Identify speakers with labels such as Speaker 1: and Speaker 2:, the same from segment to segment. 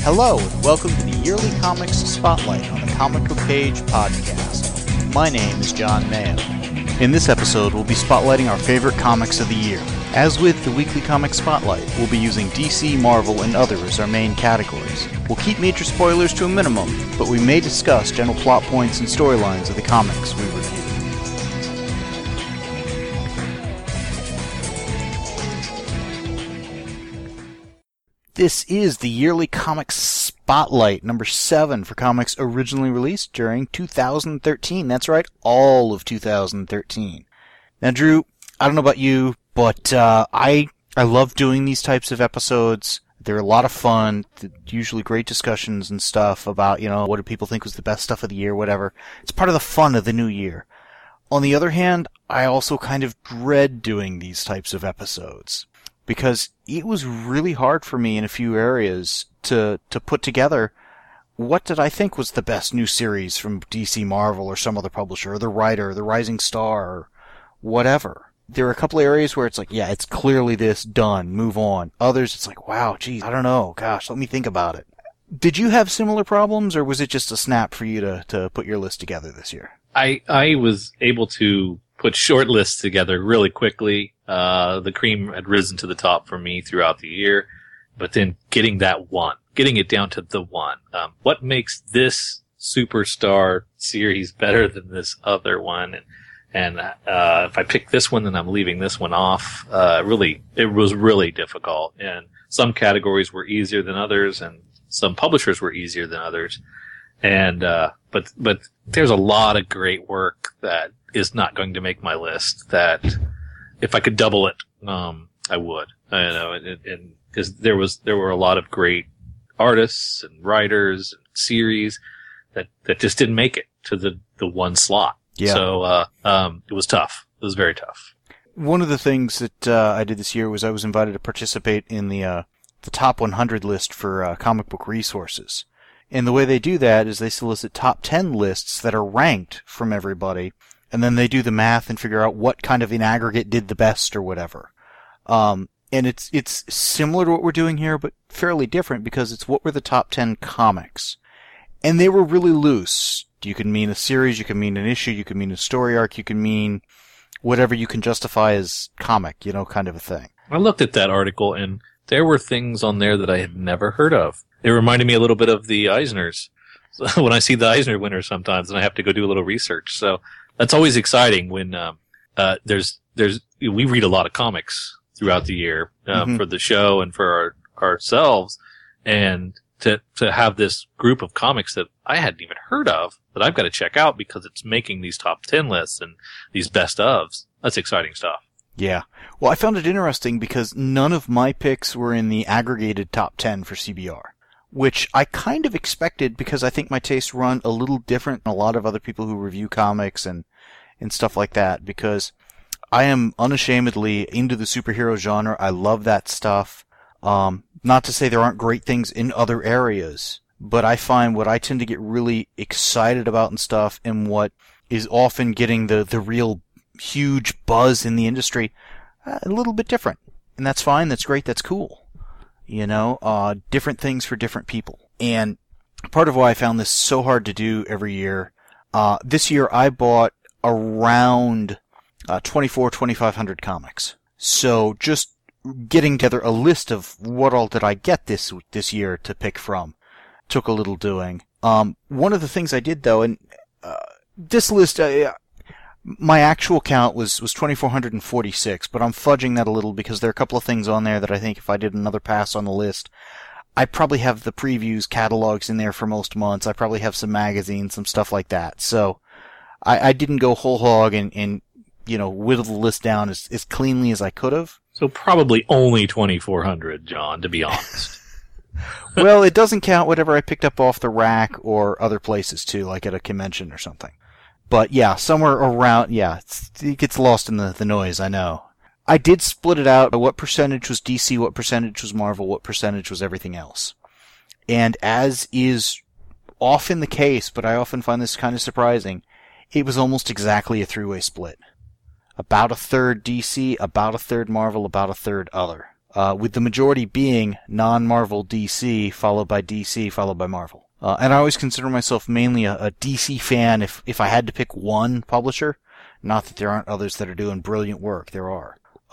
Speaker 1: Hello, and welcome to the Yearly Comics Spotlight on the Comic Book Page podcast. My name is John Mayo. In this episode, we'll be spotlighting our favorite comics of the year. As with the Weekly Comic Spotlight, we'll be using DC, Marvel, and other as our main categories. We'll keep major spoilers to a minimum, but we may discuss general plot points and storylines of the comics we review. This is the Yearly Comics Spotlight, number 7 for comics originally released during 2013. That's right, all of 2013. Now, Drew, I don't know about you, but I love doing these types of episodes. They're a lot of fun, usually great discussions and stuff about, what do people think was the best stuff of the year, whatever. It's part of the fun of the new year. On the other hand, I also kind of dread doing these types of episodes, because it was really hard for me in a few areas to put together what did I think was the best new series from DC, Marvel, or some other publisher, or the writer, the rising star, or whatever. There are a couple of areas where it's like, yeah, it's clearly this, done, move on. Others, it's like, wow, geez, I don't know, gosh, let me think about it. Did you have similar problems, or was it just a snap for you to put your list together this year?
Speaker 2: I was able to put short lists together really quickly. The cream had risen to the top for me throughout the year, but then getting it down to the one. What makes this superstar series better than this other one? And if I pick this one, then I'm leaving this one off. It was really difficult. And some categories were easier than others, and some publishers were easier than others. And but there's a lot of great work that is not going to make my list that if I could double it, I would. And because there were a lot of great artists and writers and series that just didn't make it to the one slot.
Speaker 1: Yeah.
Speaker 2: So it was tough. It was very tough.
Speaker 1: One of the things that I did this year was I was invited to participate in the top 100 list for comic book resources. And the way they do that is they solicit top 10 lists that are ranked from everybody, and then they do the math and figure out what kind of in aggregate did the best or whatever. And it's similar to what we're doing here, but fairly different because it's what were the top 10 comics. And they were really loose. You can mean a series, you can mean an issue, you can mean a story arc, you can mean whatever you can justify as comic, kind of a thing.
Speaker 2: I looked at that article, and there were things on there that I had never heard of. It reminded me a little bit of the Eisners. So when I see the Eisner winners sometimes, and I have to go do a little research. So that's always exciting when we read a lot of comics throughout the year for the show and for ourselves, and to have this group of comics that I hadn't even heard of that I've got to check out because it's making these top 10 lists and these best ofs. That's exciting stuff.
Speaker 1: Yeah. Well, I found it interesting because none of my picks were in the aggregated top 10 for CBR, which I kind of expected because I think my tastes run a little different than a lot of other people who review comics and stuff like that, because I am unashamedly into the superhero genre. I love that stuff. Not to say there aren't great things in other areas, but I find what I tend to get really excited about and stuff, and what is often getting the real huge buzz in the industry, a little bit different. And that's fine, that's great, that's cool. Different things for different people. And part of why I found this so hard to do every year, this year I bought around 2,500 comics. So just getting together a list of what all did I get this year to pick from took a little doing. One of the things I did though, and this list, my actual count was 2,446, but I'm fudging that a little because there are a couple of things on there that I think if I did another pass on the list, I probably have the previews catalogs in there for most months. I probably have some magazines, some stuff like that. So I didn't go whole hog and whittle the list down as cleanly as I could have.
Speaker 2: So probably only 2,400, John, to be honest.
Speaker 1: Well, it doesn't count whatever I picked up off the rack or other places too, like at a convention or something. But yeah, somewhere around, it gets lost in the noise, I know. I did split it out. What percentage was DC, what percentage was Marvel, what percentage was everything else. And as is often the case, but I often find this kind of surprising, it was almost exactly a three-way split. About a third DC, about a third Marvel, about a third other. with the majority being non-Marvel DC, followed by DC, followed by Marvel. And I always consider myself mainly a DC fan if I had to pick one publisher. Not that there aren't others that are doing brilliant work. There are.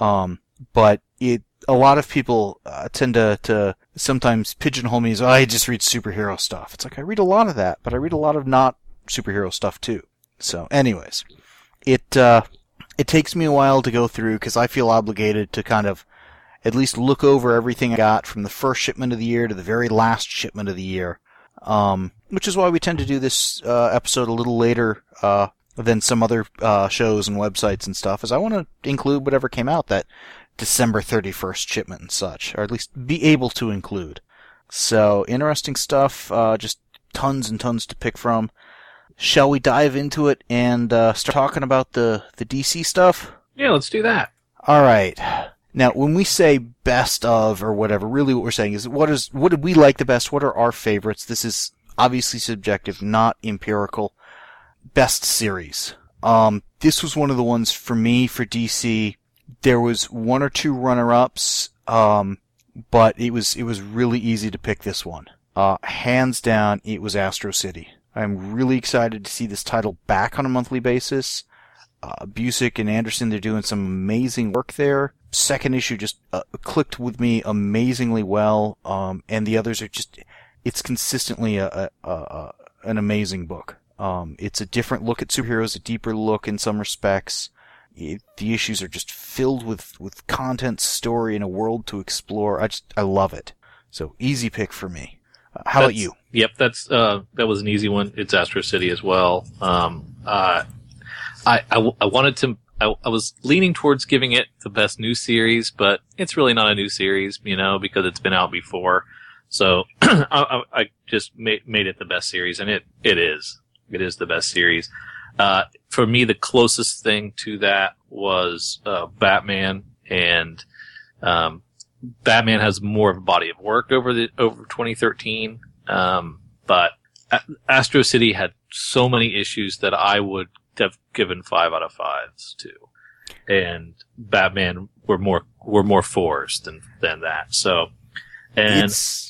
Speaker 1: But a lot of people tend to sometimes pigeonhole me as, I just read superhero stuff. It's like, I read a lot of that, but I read a lot of not superhero stuff too. So anyways, it takes me a while to go through because I feel obligated to kind of at least look over everything I got from the first shipment of the year to the very last shipment of the year. Which is why we tend to do this episode a little later than some other shows and websites and stuff, is I want to include whatever came out that December 31st shipment and such, or at least be able to include. So, interesting stuff, just tons and tons to pick from. Shall we dive into it and start talking about the DC stuff?
Speaker 2: Yeah, let's do that.
Speaker 1: Alright. Now, when we say best of or whatever, really what we're saying is what did we like the best? What are our favorites? This is obviously subjective, not empirical. Best series. This was one of the ones for me, for DC. There was one or two runner-ups, but it was really easy to pick this one. Hands down, it was Astro City. I'm really excited to see this title back on a monthly basis. Busiek and Anderson, they're doing some amazing work there. Second issue just clicked with me amazingly well, and the others are just, it's consistently an amazing book. It's a different look at superheroes, a deeper look in some respects. The issues are just filled with content, story, and a world to explore. I love it. So, easy pick for me. How about you?
Speaker 2: Yep, that was an easy one. It's Astro City as well. I wanted to, I was leaning towards giving it the best new series, but it's really not a new series, because it's been out before. So, I just made it the best series, and it is. It is the best series. For me, the closest thing to that was Batman, and Batman has more of a body of work over 2013. But Astro City had so many issues that I would have given 5 out of 5s to, and Batman were more 4s than that. So, and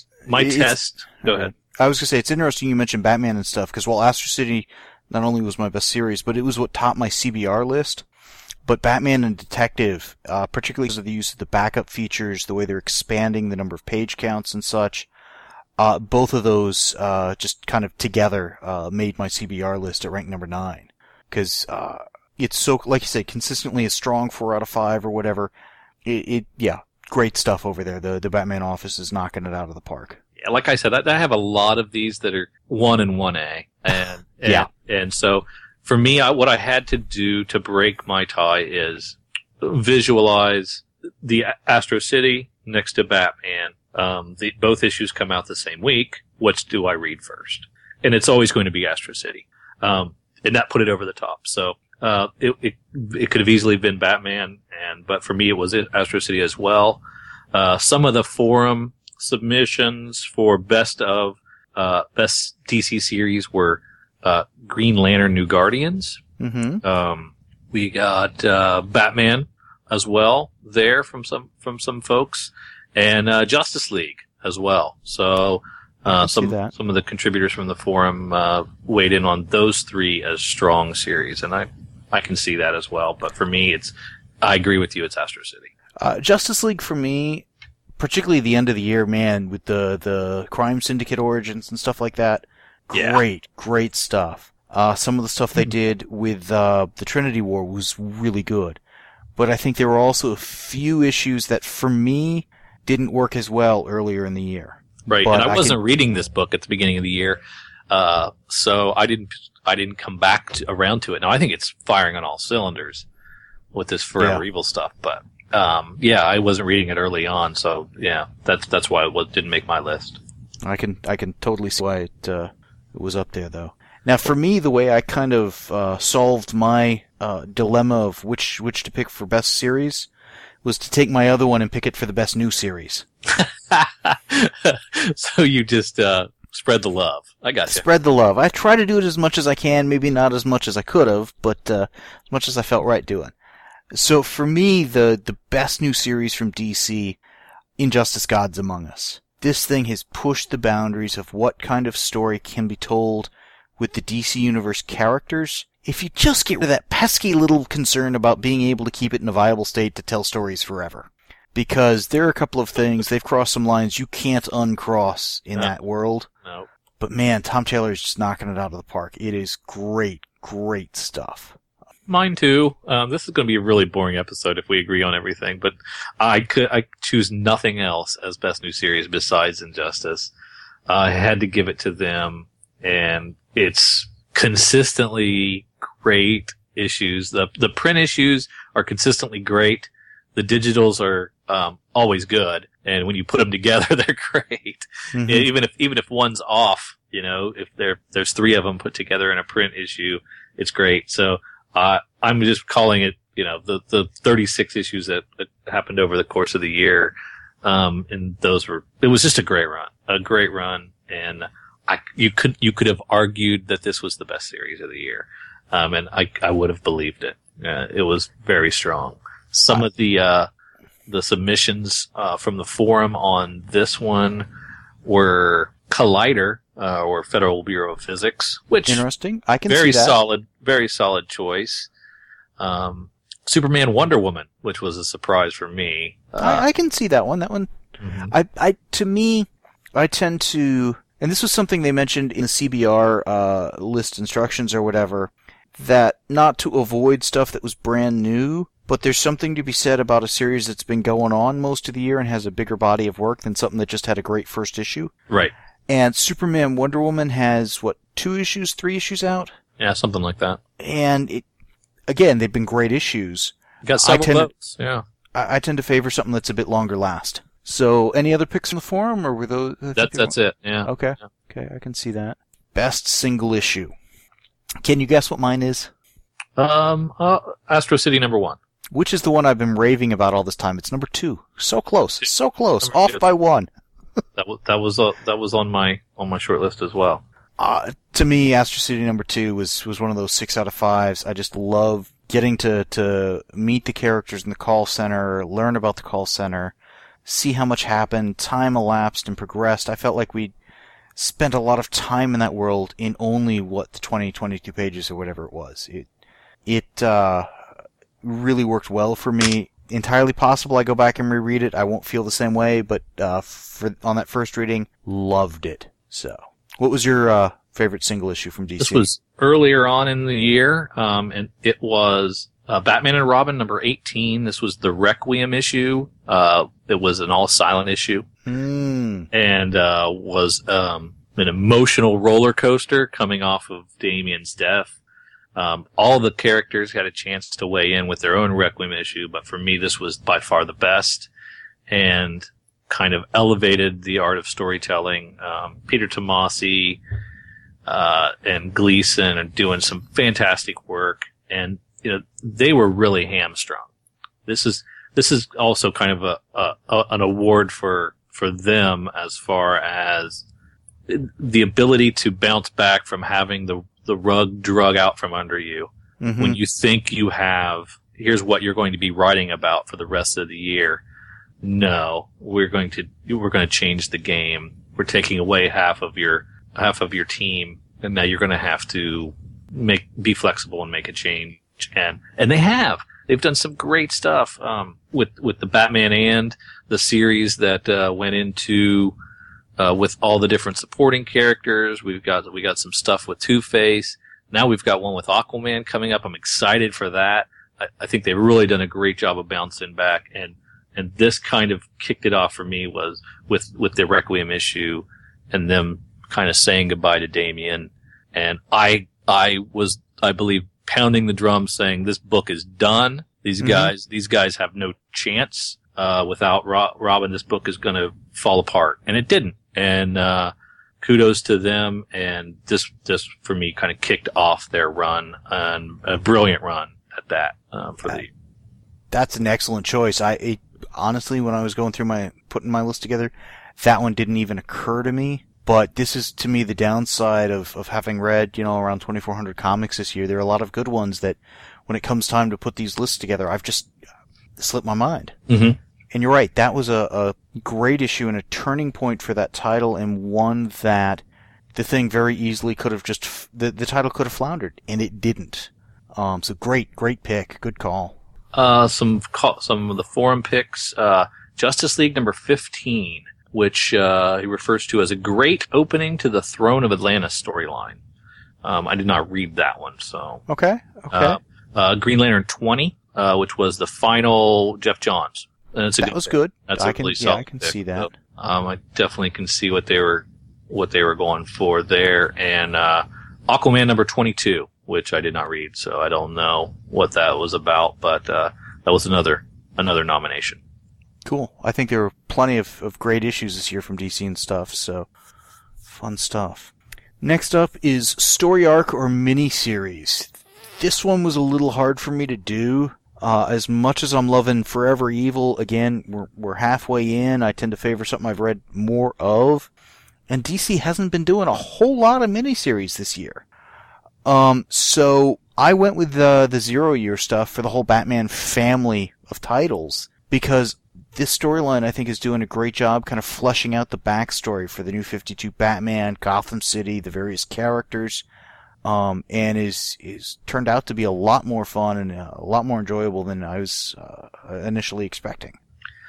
Speaker 2: go ahead.
Speaker 1: I was going to say, it's interesting you mentioned Batman and stuff, because while Astro City not only was my best series, but it was what topped my CBR list. But Batman and Detective, particularly because of the use of the backup features, the way they're expanding the number of page counts and such, both of those just kind of together made my CBR list at rank number 9. Because it's so, like you said, consistently a strong 4 out of 5 or whatever. Yeah, great stuff over there. The Batman office is knocking it out of the park.
Speaker 2: Like I said, I have a lot of these that are 1 and 1A, and
Speaker 1: yeah,
Speaker 2: and so for me, what I had to do to break my tie is visualize the Astro City next to Batman. Both issues come out the same week. Which do I read first? And it's always going to be Astro City, and that put it over the top. So it could have easily been Batman, but for me, it was Astro City as well. Some of the forum submissions for best DC series were Green Lantern New Guardians.
Speaker 1: Mm-hmm.
Speaker 2: We got Batman as well there from some folks, and Justice League as well. So some of the contributors from the forum weighed in on those 3 as strong series, and I can see that as well. But for me, I agree with you. It's Astro City.
Speaker 1: Justice League for me, particularly the end of the year, man, with the Crime Syndicate origins and stuff like that. Great stuff. Some of the stuff they did with the Trinity War was really good. But I think there were also a few issues that, for me, didn't work as well earlier in the year.
Speaker 2: Right, but and I wasn't reading this book at the beginning of the year, so I didn't come back around to it. Now, I think it's firing on all cylinders with this Forever Evil stuff, but I wasn't reading it early on, so yeah, that's why it didn't make my list.
Speaker 1: I can totally see why it was up there, though. Now, for me, the way I kind of solved my dilemma of which to pick for best series was to take my other one and pick it for the best new series.
Speaker 2: So you just spread the love. I got you.
Speaker 1: Spread the love. I try to do it as much as I can, maybe not as much as I could have, but as much as I felt right doing. So for me, the best new series from DC, Injustice Gods Among Us. This thing has pushed the boundaries of what kind of story can be told with the DC Universe characters. If you just get rid of that pesky little concern about being able to keep it in a viable state to tell stories forever. Because there are a couple of things, they've crossed some lines you can't uncross in that world.
Speaker 2: No.
Speaker 1: But man, Tom Taylor is just knocking it out of the park. It is great, great stuff.
Speaker 2: Mine too. This is going to be a really boring episode if we agree on everything, but I choose nothing else as best new series besides Injustice. I had to give it to them, and it's consistently great issues. The print issues are consistently great. The digitals are always good, and when you put them together, they're great. Mm-hmm. Even if one's off, if there's three of them put together in a print issue, it's great. So I'm just calling it, the 36 issues that happened over the course of the year, and it was just a great run, and you could have argued that this was the best series of the year, and I would have believed it. It was very strong. Some of the submissions from the forum on this one were Collider, or Federal Bureau of Physics, which
Speaker 1: interesting. I can
Speaker 2: very
Speaker 1: see that.
Speaker 2: Very solid choice. Superman, Wonder Woman, which was a surprise for me.
Speaker 1: I can see that one. That one, mm-hmm. To me, I tend to, and this was something they mentioned in the CBR list instructions or whatever, that not to avoid stuff that was brand new, but there's something to be said about a series that's been going on most of the year and has a bigger body of work than something that just had a great first issue.
Speaker 2: Right.
Speaker 1: And Superman, Wonder Woman has, 3 issues out?
Speaker 2: Yeah, something like that.
Speaker 1: And again, they've been great issues.
Speaker 2: You got several votes, yeah.
Speaker 1: I tend to favor something that's a bit longer last. So, any other picks in the forum, or were those?
Speaker 2: That's it, yeah.
Speaker 1: Okay.
Speaker 2: Yeah.
Speaker 1: Okay, I can see that. Best single issue. Can you guess what mine is?
Speaker 2: Astro City #1.
Speaker 1: Which is the one I've been raving about all this time. It's number 2. So close. So close. Off by 1.
Speaker 2: That was on my short list as well.
Speaker 1: To me, Astro City #2 was one of those 6 out of 5s. I just love getting to meet the characters in the call center, learn about the call center, see how much happened, time elapsed and progressed. I felt like we spent a lot of time in that world in only the 22 pages or whatever it was. It really worked well for me. Entirely possible I go back and reread it. I won't feel the same way, but on that first reading, loved it. So, what was your favorite single issue from DC?
Speaker 2: This was earlier on in the year, and it was Batman and Robin #18. This was the Requiem issue. It was an all-silent issue, and was an emotional roller coaster coming off of Damian's death. All the characters had a chance to weigh in with their own Requiem issue, but for me, this was by far the best, and kind of elevated the art of storytelling. Peter Tomasi and Gleason are doing some fantastic work, and they were really hamstrung. This is also kind of an award for them as far as the ability to bounce back from having the rug drug out from under you. Mm-hmm. When you think you have, here's what you're going to be writing about for the rest of the year. No, we're going to change the game. We're taking away half of your team, and now you're going to have to be flexible and make a change. And they've done some great stuff, with the Batman and the series that, went into, with all the different supporting characters. We got some stuff with Two-Face. Now we've got one with Aquaman coming up. I'm excited for that. I think they've really done a great job of bouncing back, and this kind of kicked it off for me was with the Requiem issue and them kind of saying goodbye to Damian. And I was, I believe, pounding the drum saying this book is done. These guys have no chance. Without Robin, this book is going to fall apart. And it didn't. And, kudos to them. And this for me kind of kicked off their run, and a brilliant run at that,
Speaker 1: That's an excellent choice. Honestly, when I was going through putting my list together, that one didn't even occur to me. But this is, to me, the downside of having read, around 2,400 comics this year. There are a lot of good ones that, when it comes time to put these lists together, I've just slipped my mind.
Speaker 2: Mm-hmm.
Speaker 1: And you're right, that was a great issue and a turning point for that title, and one that the Thing very easily could have just, the title could have floundered, and it didn't. So great pick. Good call.
Speaker 2: Some of the forum picks, Justice League number 15, which he refers to as a great opening to the Throne of Atlantis storyline. I did not read that one, so.
Speaker 1: Okay.
Speaker 2: Green Lantern 20, which was the final Jeff Johns. And it's
Speaker 1: that was good.
Speaker 2: That's a really solid
Speaker 1: I can
Speaker 2: pick.
Speaker 1: see that.
Speaker 2: I definitely can see what they were going for there. And Aquaman number 22, which I did not read, so I don't know what that was about, but that was another nomination.
Speaker 1: Cool. I think there were plenty of great issues this year from DC and stuff, so fun stuff. Next up is story arc or miniseries. This one was a little hard for me to do. As much as I'm loving Forever Evil, again, we're halfway in. I tend to favor something I've read more of. And DC hasn't been doing a whole lot of miniseries this year. So I went with the 0 year stuff for the whole Batman family of titles, because this storyline I think is doing a great job kind of fleshing out the backstory for the New 52 Batman, Gotham City, the various characters. And is turned out to be a lot more fun and a lot more enjoyable than I was initially expecting.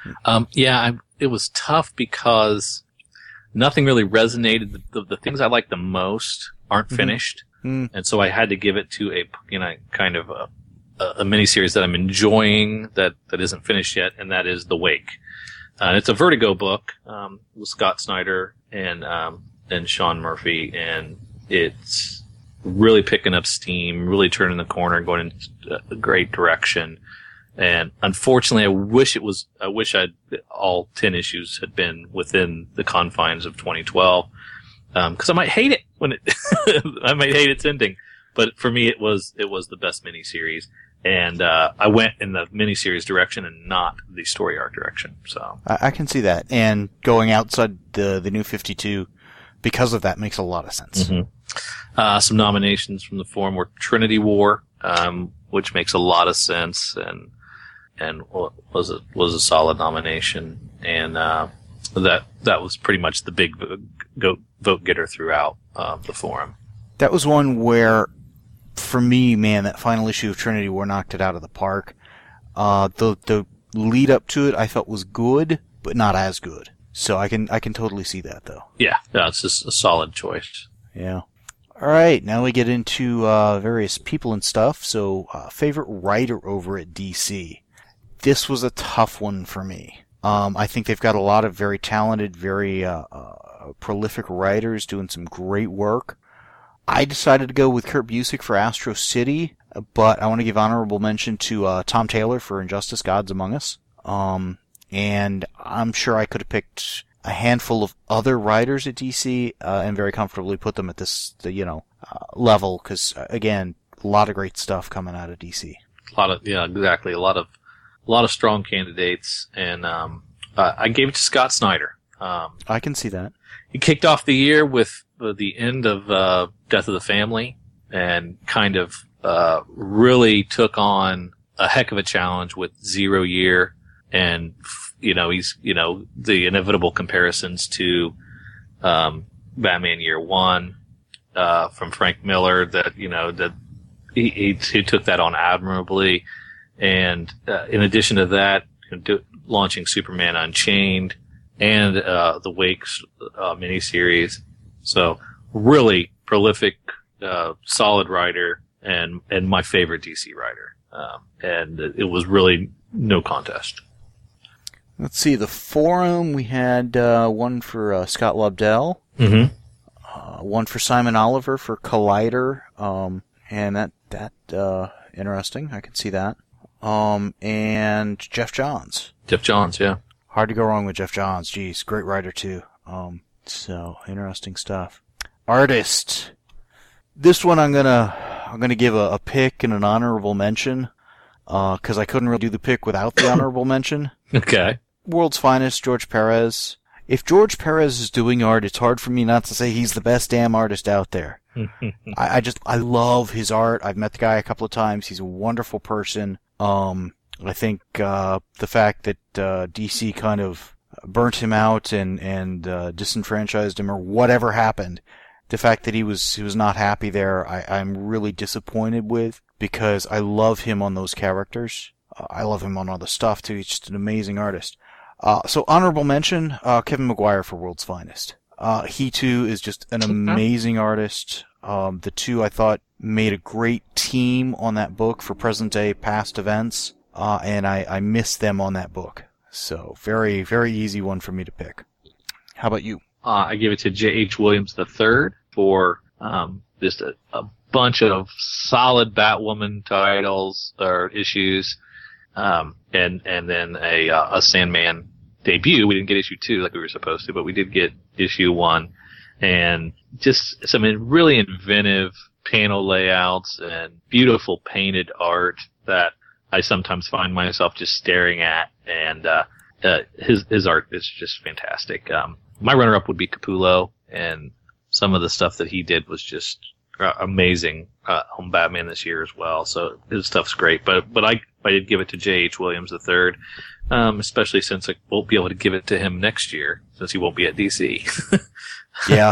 Speaker 2: It was tough because nothing really resonated. The things I like the most aren't finished, and so I had to give it to a kind of a miniseries that I'm enjoying that isn't finished yet, and that is The Wake. It's a Vertigo book with Scott Snyder and Sean Murphy, and it's really picking up steam, really turning the corner, going in a great direction. And unfortunately, I wish all 10 issues had been within the confines of 2012. Cause I might hate it I might hate its ending. But for me, it was the best miniseries. And, I went in the miniseries direction and not the story arc direction. So.
Speaker 1: I can see that. And going outside the New 52 because of that makes a lot of sense.
Speaker 2: Mm-hmm. Some nominations from the forum were Trinity War, which makes a lot of sense and was a solid nomination. And, that was pretty much the big vote getter throughout, the forum.
Speaker 1: That was one where, for me, man, that final issue of Trinity War knocked it out of the park. The lead up to it I felt was good, but not as good. So I can totally see that though.
Speaker 2: Yeah, it's just a solid choice.
Speaker 1: Yeah. All right, now we get into various people and stuff. So, favorite writer over at DC. This was a tough one for me. I think they've got a lot of very talented, very prolific writers doing some great work. I decided to go with Kurt Busiek for Astro City, but I want to give honorable mention to Tom Taylor for Injustice: Gods Among Us. And I'm sure I could have picked a handful of other writers at DC and very comfortably put them at this, level, because again, a lot of great stuff coming out of DC.
Speaker 2: Exactly. A lot of strong candidates, and I gave it to Scott Snyder.
Speaker 1: I can see that.
Speaker 2: He kicked off the year with the end of Death of the Family, and kind of really took on a heck of a challenge with 0 year. And, he's, the inevitable comparisons to, Batman Year One, from Frank Miller that he took that on admirably. And, in addition to that, launching Superman Unchained and, the Wakes, miniseries. So really prolific, solid writer and my favorite DC writer. And it was really no contest.
Speaker 1: Let's see, the forum, we had one for Scott Lobdell, one for Simon Oliver for Collider, and that interesting, I can see that, and Jeff Johns.
Speaker 2: Jeff Johns, yeah.
Speaker 1: Hard to go wrong with Jeff Johns, geez, great writer too, so interesting stuff. Artist, this one I'm gonna give a pick and an honorable mention, cause I couldn't really do the pick without the honorable mention.
Speaker 2: Okay.
Speaker 1: World's Finest, George Perez. If George Perez is doing art, it's hard for me not to say he's the best damn artist out there. I love his art. I've met the guy a couple of times. He's a wonderful person. I think the fact that DC kind of burnt him out and disenfranchised him or whatever happened, the fact that he was not happy there, I'm really disappointed with, because I love him on those characters. I love him on other stuff too. He's just an amazing artist. So honorable mention, Kevin Maguire for World's Finest. He too is just an amazing artist. The two I thought made a great team on that book for present day past events, and I miss them on that book. So very, very easy one for me to pick. How about you?
Speaker 2: I give it to J.H. Williams III for just a bunch of solid Batwoman titles or issues, and then a Sandman debut. We didn't get issue 2 like we were supposed to, but we did get issue 1, and just some really inventive panel layouts and beautiful painted art that I sometimes find myself just staring at, and his art is just fantastic. My runner-up would be Capullo, and some of the stuff that he did was just amazing on Batman this year as well. So his stuff's great, but I did give it to J.H. Williams III, especially since I won't be able to give it to him next year since he won't be at DC.
Speaker 1: Yeah.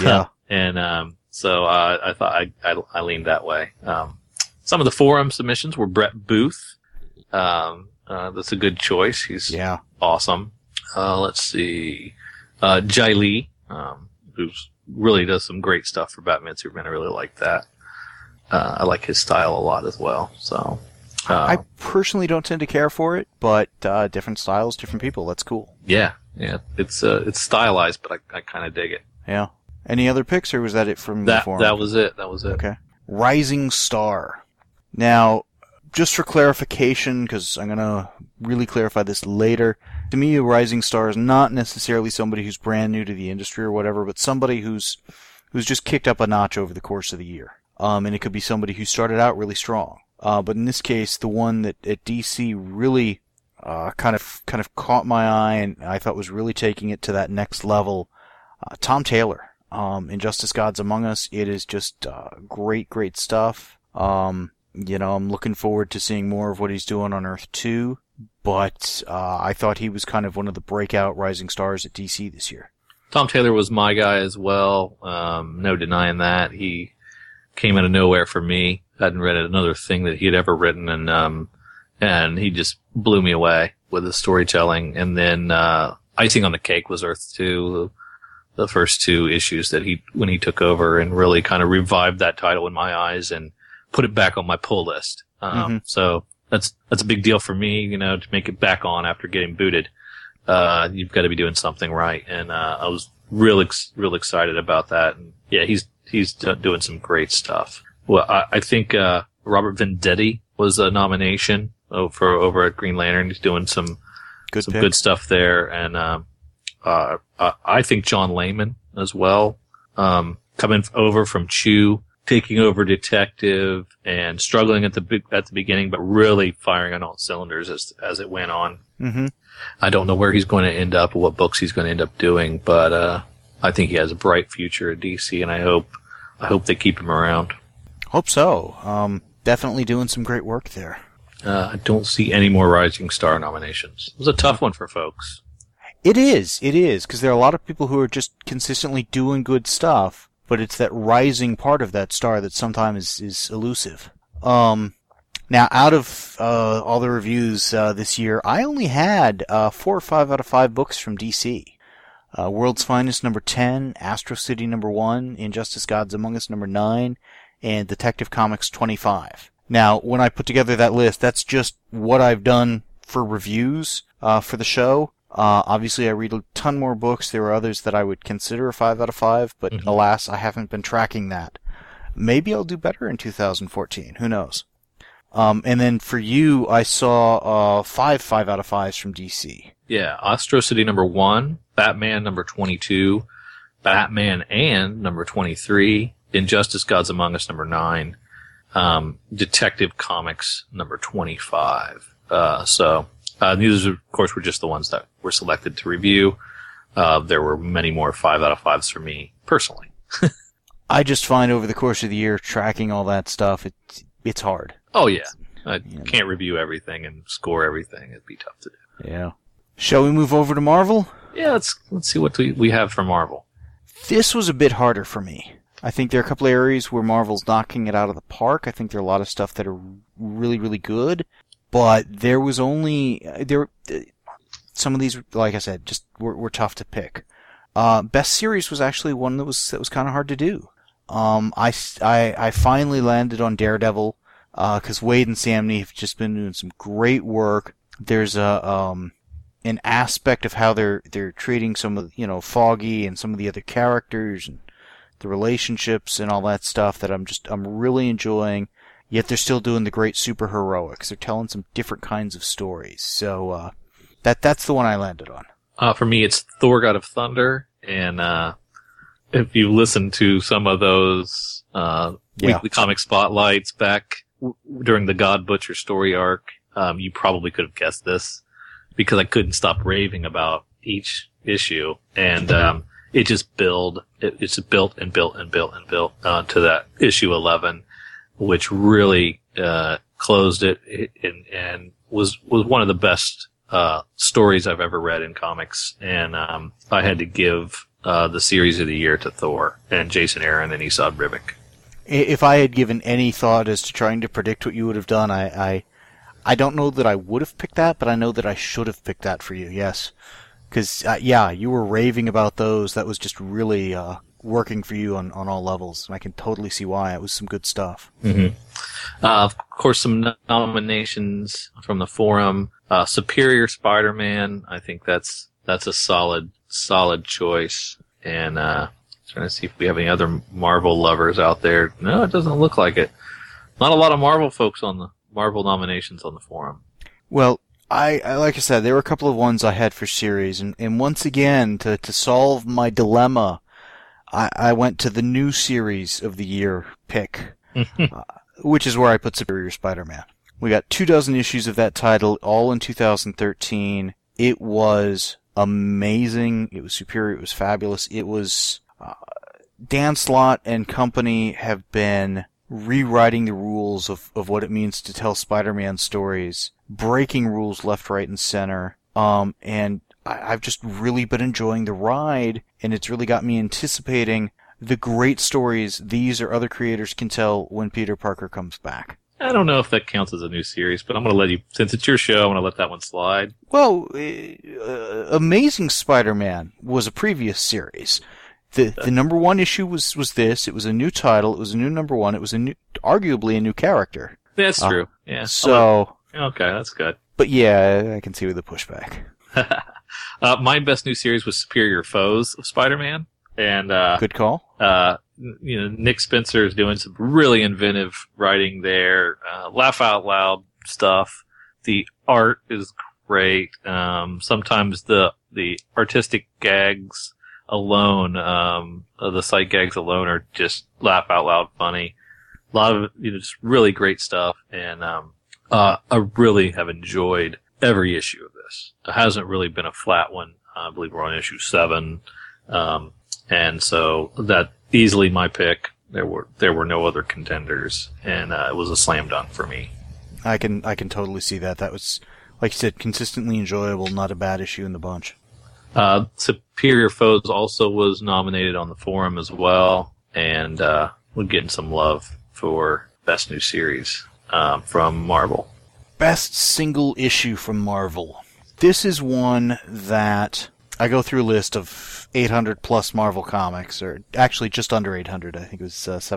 Speaker 2: And so I thought I leaned that way. Some of the forum submissions were Brett Booth. That's a good choice. He's awesome. Let's see. Jai Lee, who's really does some great stuff for Batman Superman. I really like that. I like his style a lot as well. So
Speaker 1: I personally don't tend to care for it, but different styles, different people. That's cool.
Speaker 2: Yeah. It's stylized, but I kind of dig it.
Speaker 1: Yeah. Any other picks, or was that it from the forum?
Speaker 2: That was it.
Speaker 1: Okay. Rising Star. Now, just for clarification, because I'm going to really clarify this later, to me, a rising star is not necessarily somebody who's brand new to the industry or whatever, but somebody who's just kicked up a notch over the course of the year. And it could be somebody who started out really strong. But in this case, the one that at DC really kind of caught my eye and I thought was really taking it to that next level, Tom Taylor. Injustice Gods Among Us, it is just great stuff. I'm looking forward to seeing more of what he's doing on Earth 2, but I thought he was kind of one of the breakout rising stars at DC this year.
Speaker 2: Tom Taylor was my guy as well. No denying that. He came out of nowhere for me. I hadn't read another thing that he had ever written, and he just blew me away with his storytelling. And then icing on the cake was Earth 2, the first 2 issues that when he took over and really kind of revived that title in my eyes and put it back on my pull list. So that's a big deal for me, to make it back on after getting booted. You've got to be doing something right. And, I was real excited about that. And yeah, he's doing some great stuff. Well, I think, Robert Venditti was a nomination over at Green Lantern. He's doing some good stuff there. And, I think John Layman as well, coming over from Chew, taking over Detective and struggling at the beginning, but really firing on all cylinders as it went on.
Speaker 1: Mm-hmm.
Speaker 2: I don't know where he's going to end up or what books he's going to end up doing, but I think he has a bright future at DC, and I hope they keep him around.
Speaker 1: Hope so. Definitely doing some great work there.
Speaker 2: I don't see any more Rising Star nominations. It was a tough one for folks.
Speaker 1: It is, because there are a lot of people who are just consistently doing good stuff, but it's that rising part of that star that sometimes is elusive. Now, out of all the reviews this year, I only had 4 or 5 out of 5 books from DC. World's Finest number 10, Astro City number 1, Injustice Gods Among Us number 9, and Detective Comics 25. Now, when I put together that list, that's just what I've done for reviews for the show. Obviously, I read a ton more books. There are others that I would consider a 5 out of 5, but alas, I haven't been tracking that. Maybe I'll do better in 2014. Who knows? And then for you, I saw 5 out of 5s from DC.
Speaker 2: Yeah, Astro City number 1, Batman number 22, Batman and number 23, Injustice Gods Among Us number 9, Detective Comics number 25. These, of course, were just the ones that were selected to review. There were many more 5 out of 5s for me, personally.
Speaker 1: I just find over the course of the year, tracking all that stuff, it's hard.
Speaker 2: Oh, yeah. I can't review everything and score everything. It'd be tough to do.
Speaker 1: Yeah. Shall we move over to Marvel?
Speaker 2: Yeah, let's see what we have for Marvel.
Speaker 1: This was a bit harder for me. I think there are a couple of areas where Marvel's knocking it out of the park. I think there are a lot of stuff that are really, really good. But there was only... some of these, like I said, just were tough to pick. Best series was actually one that was kind of hard to do. I finally landed on Daredevil, because Wade and Samney have just been doing some great work. There's an aspect of how they're treating some of, Foggy and some of the other characters and the relationships and all that stuff that I'm really enjoying. Yet they're still doing the great superheroics. They're telling some different kinds of stories. So that's the one I landed on.
Speaker 2: For me, it's Thor: God of Thunder, and if you listen to some of those weekly comic spotlights back during the God Butcher story arc, you probably could have guessed this, because I couldn't stop raving about each issue, and it just it's built and built and built and built to that issue 11, which really closed it and was one of the best stories I've ever read in comics. And I had to give the series of the year to Thor and Jason Aaron and Esad Ribic.
Speaker 1: If I had given any thought as to trying to predict what you would have done, I don't know that I would have picked that, but I know that I should have picked that for you, yes. Because, you were raving about those. That was just really working for you on all levels. And I can totally see why. It was some good stuff.
Speaker 2: Mm-hmm. Of course, some nominations from the forum. Superior Spider-Man, I think that's a solid choice. And trying to see if we have any other Marvel lovers out there. No, it doesn't look like it. Not a lot of Marvel folks on the Marvel nominations on the forum.
Speaker 1: Well, I like I said, there were a couple of ones I had for series, and once again, to solve my dilemma, I went to the new series of the year pick, which is where I put Superior Spider-Man. We got 24 issues of that title, all in 2013. It was amazing. It was superior. It was fabulous. It was Dan Slott and company have been rewriting the rules of what it means to tell Spider-Man stories, breaking rules left, right, and center. And I've just really been enjoying the ride, and it's really got me anticipating the great stories these or other creators can tell when Peter Parker comes back.
Speaker 2: I don't know if that counts as a new series, but I'm going to let you, since it's your show, I'm going to let that one slide.
Speaker 1: Well, Amazing Spider-Man was a previous series. The number one issue was this. It was a new title. It was a new number one. It was arguably a new character.
Speaker 2: That's true. Yeah.
Speaker 1: So.
Speaker 2: Okay, that's good.
Speaker 1: But yeah, I can see with the pushback.
Speaker 2: My best new series was Superior Foes of Spider-Man. And,
Speaker 1: good call.
Speaker 2: Nick Spencer is doing some really inventive writing there. Laugh out loud stuff. The art is great. Sometimes the artistic gags alone, the sight gags alone are just laugh out loud funny. A lot of just really great stuff, and I really have enjoyed every issue of this. It hasn't really been a flat one. I believe we're on issue 7, and so that easily my pick. There were no other contenders, and it was a slam dunk for me.
Speaker 1: I can totally see that. That was, like you said, consistently enjoyable. Not a bad issue in the bunch.
Speaker 2: Superior Foes also was nominated on the forum as well, and we're getting some love for Best New Series from Marvel.
Speaker 1: Best Single Issue from Marvel. This is one that I go through a list of 800 plus Marvel comics, or actually just under 800. I think it was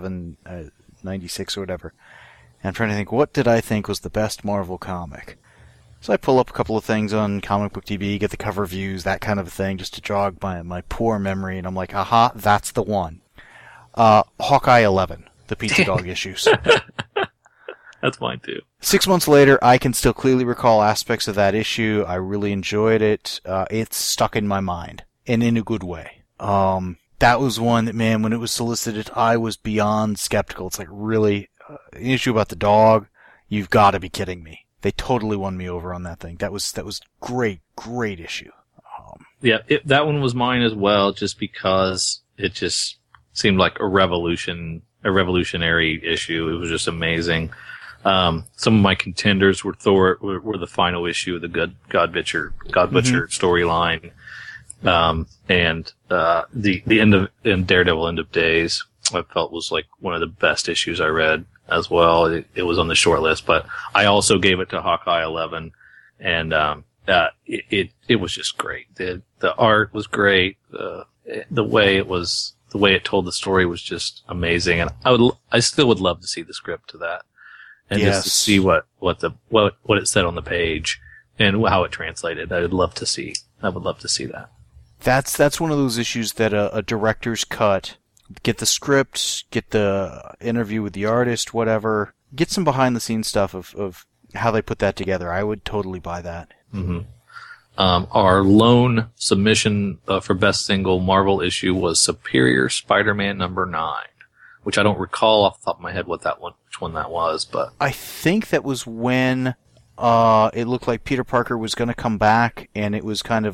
Speaker 1: 796 or whatever. And I'm trying to think, what did I think was the best Marvel comic? So I pull up a couple of things on Comic Book TV, get the cover views, that kind of thing, just to jog my poor memory, and I'm like, aha, that's the one. Hawkeye 11, the Pizza Dog issues.
Speaker 2: That's mine too.
Speaker 1: 6 months later, I can still clearly recall aspects of that issue. I really enjoyed it. It's stuck in my mind, and in a good way. That was one that, man, when it was solicited, I was beyond skeptical. It's like, really? An issue about the dog? You've got to be kidding me. They totally won me over on that thing. That was great issue.
Speaker 2: Yeah, that one was mine as well, just because it just seemed like a revolutionary issue. It was just amazing. Some of my contenders were Thor, were the final issue of the God Butcher storyline. And the end of Daredevil End of Days, I felt was like one of the best issues I read as well. It was on the short list, but I also gave it to Hawkeye 11, and it was just great. The art was great. The way it told the story was just amazing, and I still would love to see the script to that, and just to see what it said on the page and how it translated. I would love to see that.
Speaker 1: That's one of those issues that a director's cut, get the script, get the interview with the artist, whatever, get some behind the scenes stuff of how they put that together. I would totally buy that.
Speaker 2: Mm-hmm. Our lone submission for Best Single Marvel issue was Superior Spider-Man #9, which I don't recall off the top of my head which one that was, but
Speaker 1: I think that was when it looked like Peter Parker was going to come back, and it was kind of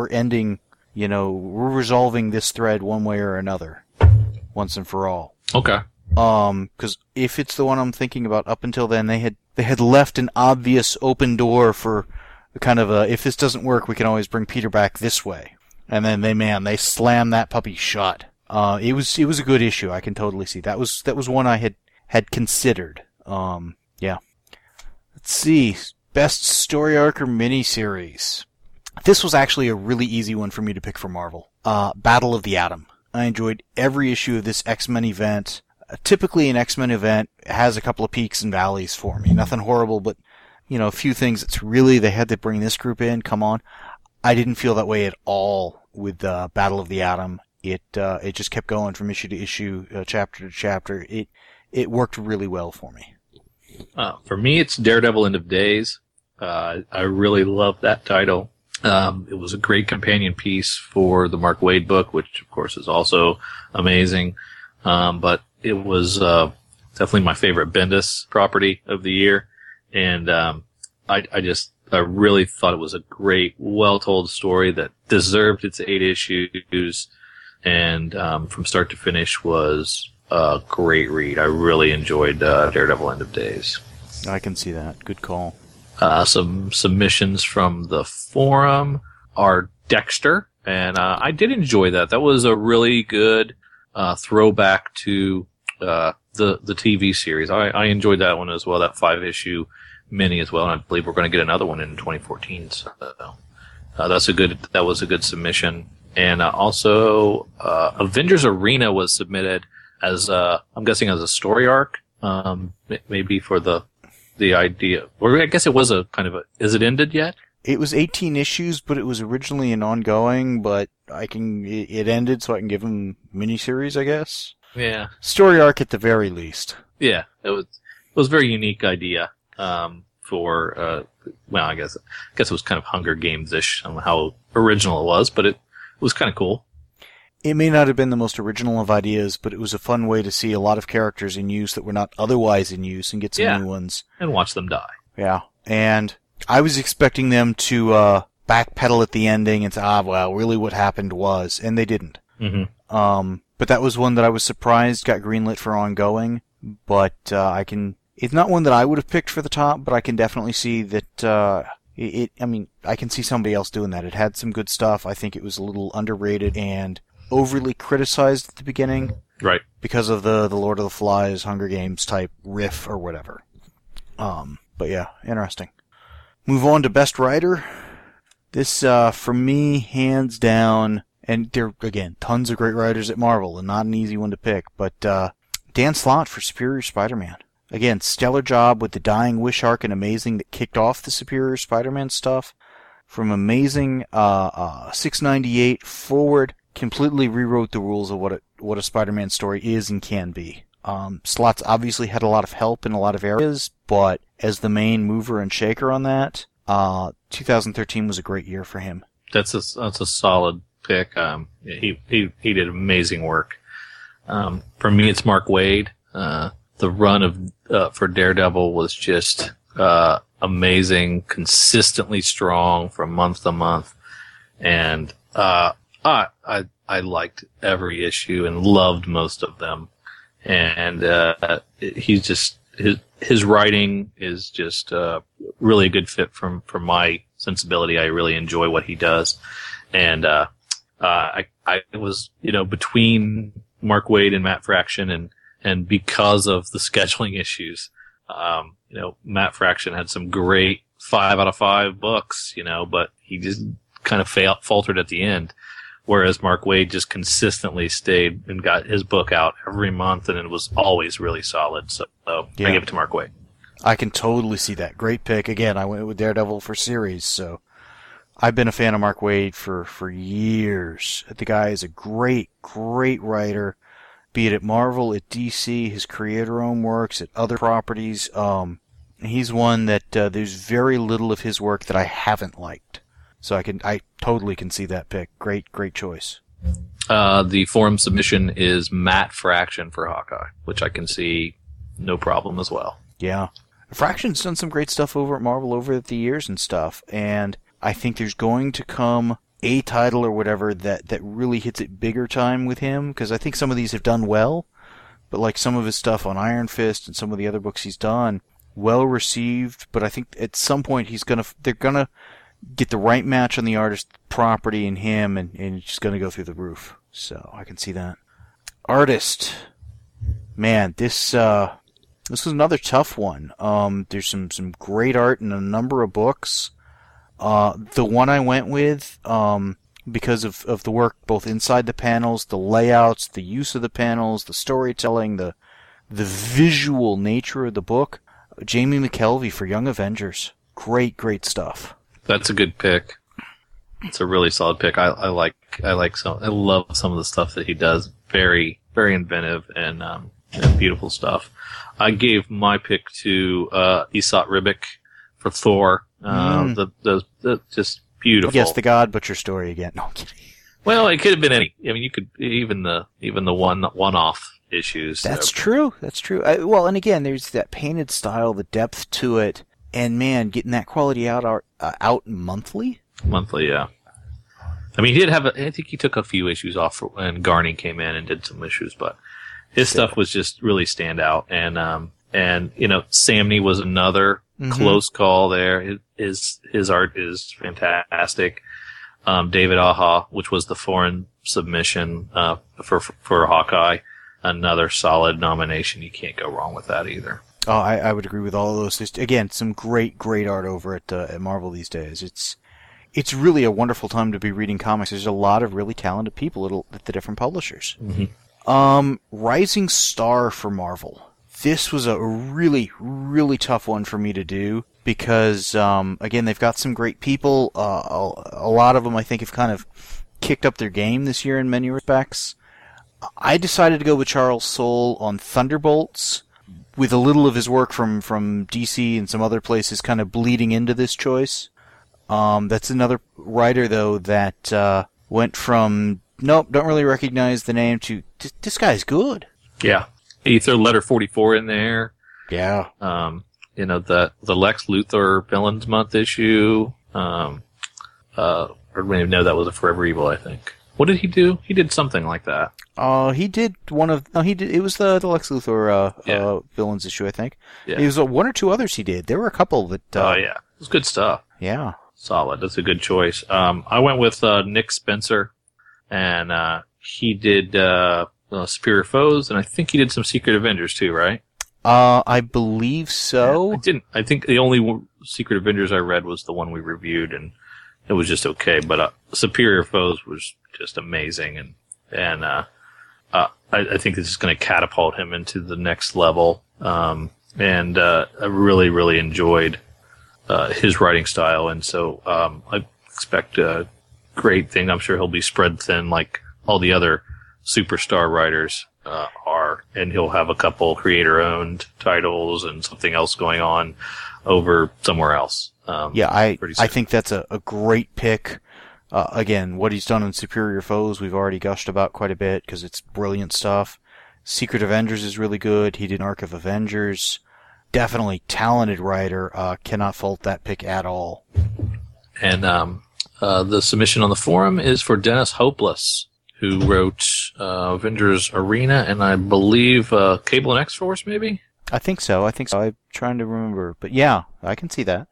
Speaker 1: we're resolving this thread one way or another, once and for all.
Speaker 2: Okay.
Speaker 1: Because if it's the one I'm thinking about, up until then they had left an obvious open door for kind of if this doesn't work, we can always bring Peter back this way. And then they slammed that puppy shut. It was a good issue. I can totally see that was one I had considered. Yeah. Let's see, best story arc or miniseries. This was actually a really easy one for me to pick for Marvel. Battle of the Atom. I enjoyed every issue of this X-Men event. Typically an X-Men event has a couple of peaks and valleys for me. Nothing horrible, but a few things that's really, they had to bring this group in, come on. I didn't feel that way at all with Battle of the Atom. It just kept going from issue to issue, chapter to chapter. It worked really well for me.
Speaker 2: For me, it's Daredevil End of Days. I really love that title. It was a great companion piece for the Mark Waid book, which of course is also amazing. But it was definitely my favorite Bendis property of the year, and I really thought it was a great, well-told story that deserved its 8 issues, and from start to finish was a great read. I really enjoyed Daredevil End of Days.
Speaker 1: I can see that. Good call.
Speaker 2: Some submissions from the forum are Dexter, and I did enjoy that. That was a really good throwback to the TV series. I enjoyed that one as well, that 5-issue mini as well, and I believe we're going to get another one in 2014. So that was a good submission. And also Avengers Arena was submitted as I'm guessing as a story arc, maybe for the idea, or I guess it was a kind of a, is it ended yet?
Speaker 1: It was 18 issues, but it was originally an ongoing, but it ended, so I can give them miniseries, I guess.
Speaker 2: Yeah.
Speaker 1: Story arc at the very least.
Speaker 2: Yeah, it was a very unique idea, for, well, I guess it was kind of Hunger Games-ish on how original it was, but it was kind of cool.
Speaker 1: It may not have been the most original of ideas, but it was a fun way to see a lot of characters in use that were not otherwise in use and get some new ones.
Speaker 2: And watch them die.
Speaker 1: Yeah. And I was expecting them to backpedal at the ending and say, well, really what happened was, and they didn't.
Speaker 2: Mm-hmm.
Speaker 1: But that was one that I was surprised got greenlit for ongoing, but it's not one that I would have picked for the top, but I can definitely see that, I can see somebody else doing that. It had some good stuff. I think it was a little underrated and overly criticized at the beginning.
Speaker 2: Right. Because
Speaker 1: of the Lord of the Flies, Hunger Games type riff or whatever. But yeah, interesting. Move on to Best Writer. This, for me, hands down, and there, again, tons of great writers at Marvel, and not an easy one to pick, but Dan Slott for Superior Spider-Man. Again, stellar job with the Dying Wish arc and Amazing that kicked off the Superior Spider-Man stuff. From Amazing 698 forward, completely rewrote the rules of what a Spider-Man story is and can be. Slott's obviously had a lot of help in a lot of areas, but as the main mover and shaker on that, 2013 was a great year for him.
Speaker 2: That's a solid pick. He did amazing work. For me, it's Mark Waid. The run for Daredevil was just amazing, consistently strong from month to month, and I liked every issue and loved most of them. And he's just his writing is just really a good fit from my sensibility. I really enjoy what he does, and I was between Mark Waid and Matt Fraction, and because of the scheduling issues, Matt Fraction had some great 5 out of 5 books, but he just kind of faltered at the end. Whereas Mark Waid just consistently stayed and got his book out every month, and it was always really solid. So
Speaker 1: Yeah.
Speaker 2: I give it to Mark Waid.
Speaker 1: I can totally see that. Great pick. Again, I went with Daredevil for series, so I've been a fan of Mark Waid for years. The guy is a great, great writer, be it at Marvel, at DC, his creator-owned works, at other properties. He's one that there's very little of his work that I haven't liked. So I totally can see that pick. Great choice.
Speaker 2: The forum submission is Matt Fraction for Hawkeye, which I can see no problem as well.
Speaker 1: Yeah. Fraction's done some great stuff over at Marvel over the years and stuff, and I think there's going to come a title or whatever that really hits it bigger time with him, because I think some of these have done well, but like some of his stuff on Iron Fist and some of the other books he's done, well received, but I think at some point they're gonna get the right match on the artist property and him, and it's just gonna go through the roof. So I can see that. Artist. Man, this was another tough one. There's some great art in a number of books. The one I went with, because of the work both inside the panels, the layouts, the use of the panels, the storytelling, the visual nature of the book, Jamie McKelvey for Young Avengers. Great stuff.
Speaker 2: That's a good pick. It's a really solid pick. I love some of the stuff that he does. Very, very inventive and beautiful stuff. I gave my pick to Esat Ribic for Thor. The just beautiful.
Speaker 1: Yes, the God Butcher story again. No, I'm kidding.
Speaker 2: Well, it could have been any. I mean, you could even the one-off issues.
Speaker 1: That's true. Well, and again, there's that painted style, the depth to it, and man, getting that quality out monthly.
Speaker 2: Monthly, yeah. I mean, he did have. I think he took a few issues off when Garney came in and did some issues, but his stuff was just really stand out. And Samney was another close call there. His art is fantastic. David Aja, which was the foreign submission for Hawkeye, another solid nomination. You can't go wrong with that either.
Speaker 1: Oh, I would agree with all of those. There's, again, some great art over at Marvel these days. It's really a wonderful time to be reading comics. There's a lot of really talented people at the different publishers. Rising Star for Marvel. This was a really, really tough one for me to do because, again, they've got some great people. A lot of them, I think, have kind of kicked up their game this year in many respects. I decided to go with Charles Soule on Thunderbolts, with a little of his work from DC and some other places kind of bleeding into this choice. That's another writer, though, that went from, nope, don't really recognize the name, to, this guy's good.
Speaker 2: Yeah. You throw Letter 44 in there.
Speaker 1: Yeah.
Speaker 2: The Lex Luthor Villains Month issue. Or we didn't know that was a Forever Evil, I think. What did he do? He did something like that.
Speaker 1: He did it was the Lex Luthor Villains issue, I think.
Speaker 2: Yeah.
Speaker 1: It was one or two others he did. There were a couple that...
Speaker 2: yeah. It was good stuff.
Speaker 1: Yeah.
Speaker 2: Solid. That's a good choice. I went with Nick Spencer, and he did Superior Foes, and I think he did some Secret Avengers too, right?
Speaker 1: I believe so.
Speaker 2: Yeah, I think the only Secret Avengers I read was the one we reviewed, and it was just okay. But Superior Foes was just amazing, and I think this is going to catapult him into the next level. I really, really enjoyed his writing style, and so I expect a great thing. I'm sure he'll be spread thin like all the other superstar writers are, and he'll have a couple creator-owned titles and something else going on over somewhere else.
Speaker 1: I think that's a great pick. Again, what he's done in Superior Foes, we've already gushed about quite a bit because it's brilliant stuff. Secret Avengers is really good. He did Arc of Avengers. Definitely talented writer. Cannot fault that pick at all.
Speaker 2: And the submission on the forum is for Dennis Hopeless, who wrote Avengers Arena and I believe Cable and X-Force, maybe?
Speaker 1: I think so. I'm trying to remember, but yeah, I can see that.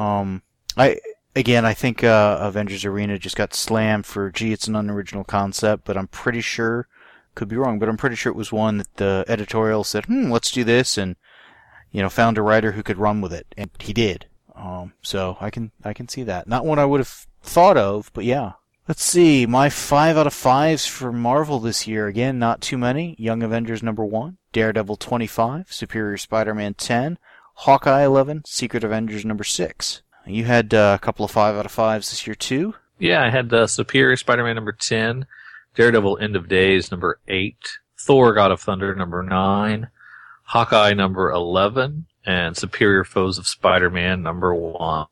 Speaker 1: I Again, I think Avengers Arena just got slammed for, gee, it's an unoriginal concept, but I'm pretty sure, could be wrong, but I'm pretty sure it was one that the editorial said, let's do this, and found a writer who could run with it, and he did. So I can see that. Not one I would have thought of, but yeah. Let's see, my 5 out of 5s for Marvel this year. Again, not too many. Young Avengers number 1, Daredevil 25, Superior Spider-Man 10, Hawkeye 11, Secret Avengers number 6. You had a couple of 5 out of 5s this year too?
Speaker 2: Yeah, I had Superior Spider-Man number 10, Daredevil End of Days number 8, Thor God of Thunder number 9, Hawkeye number 11, and Superior Foes of Spider-Man number 1.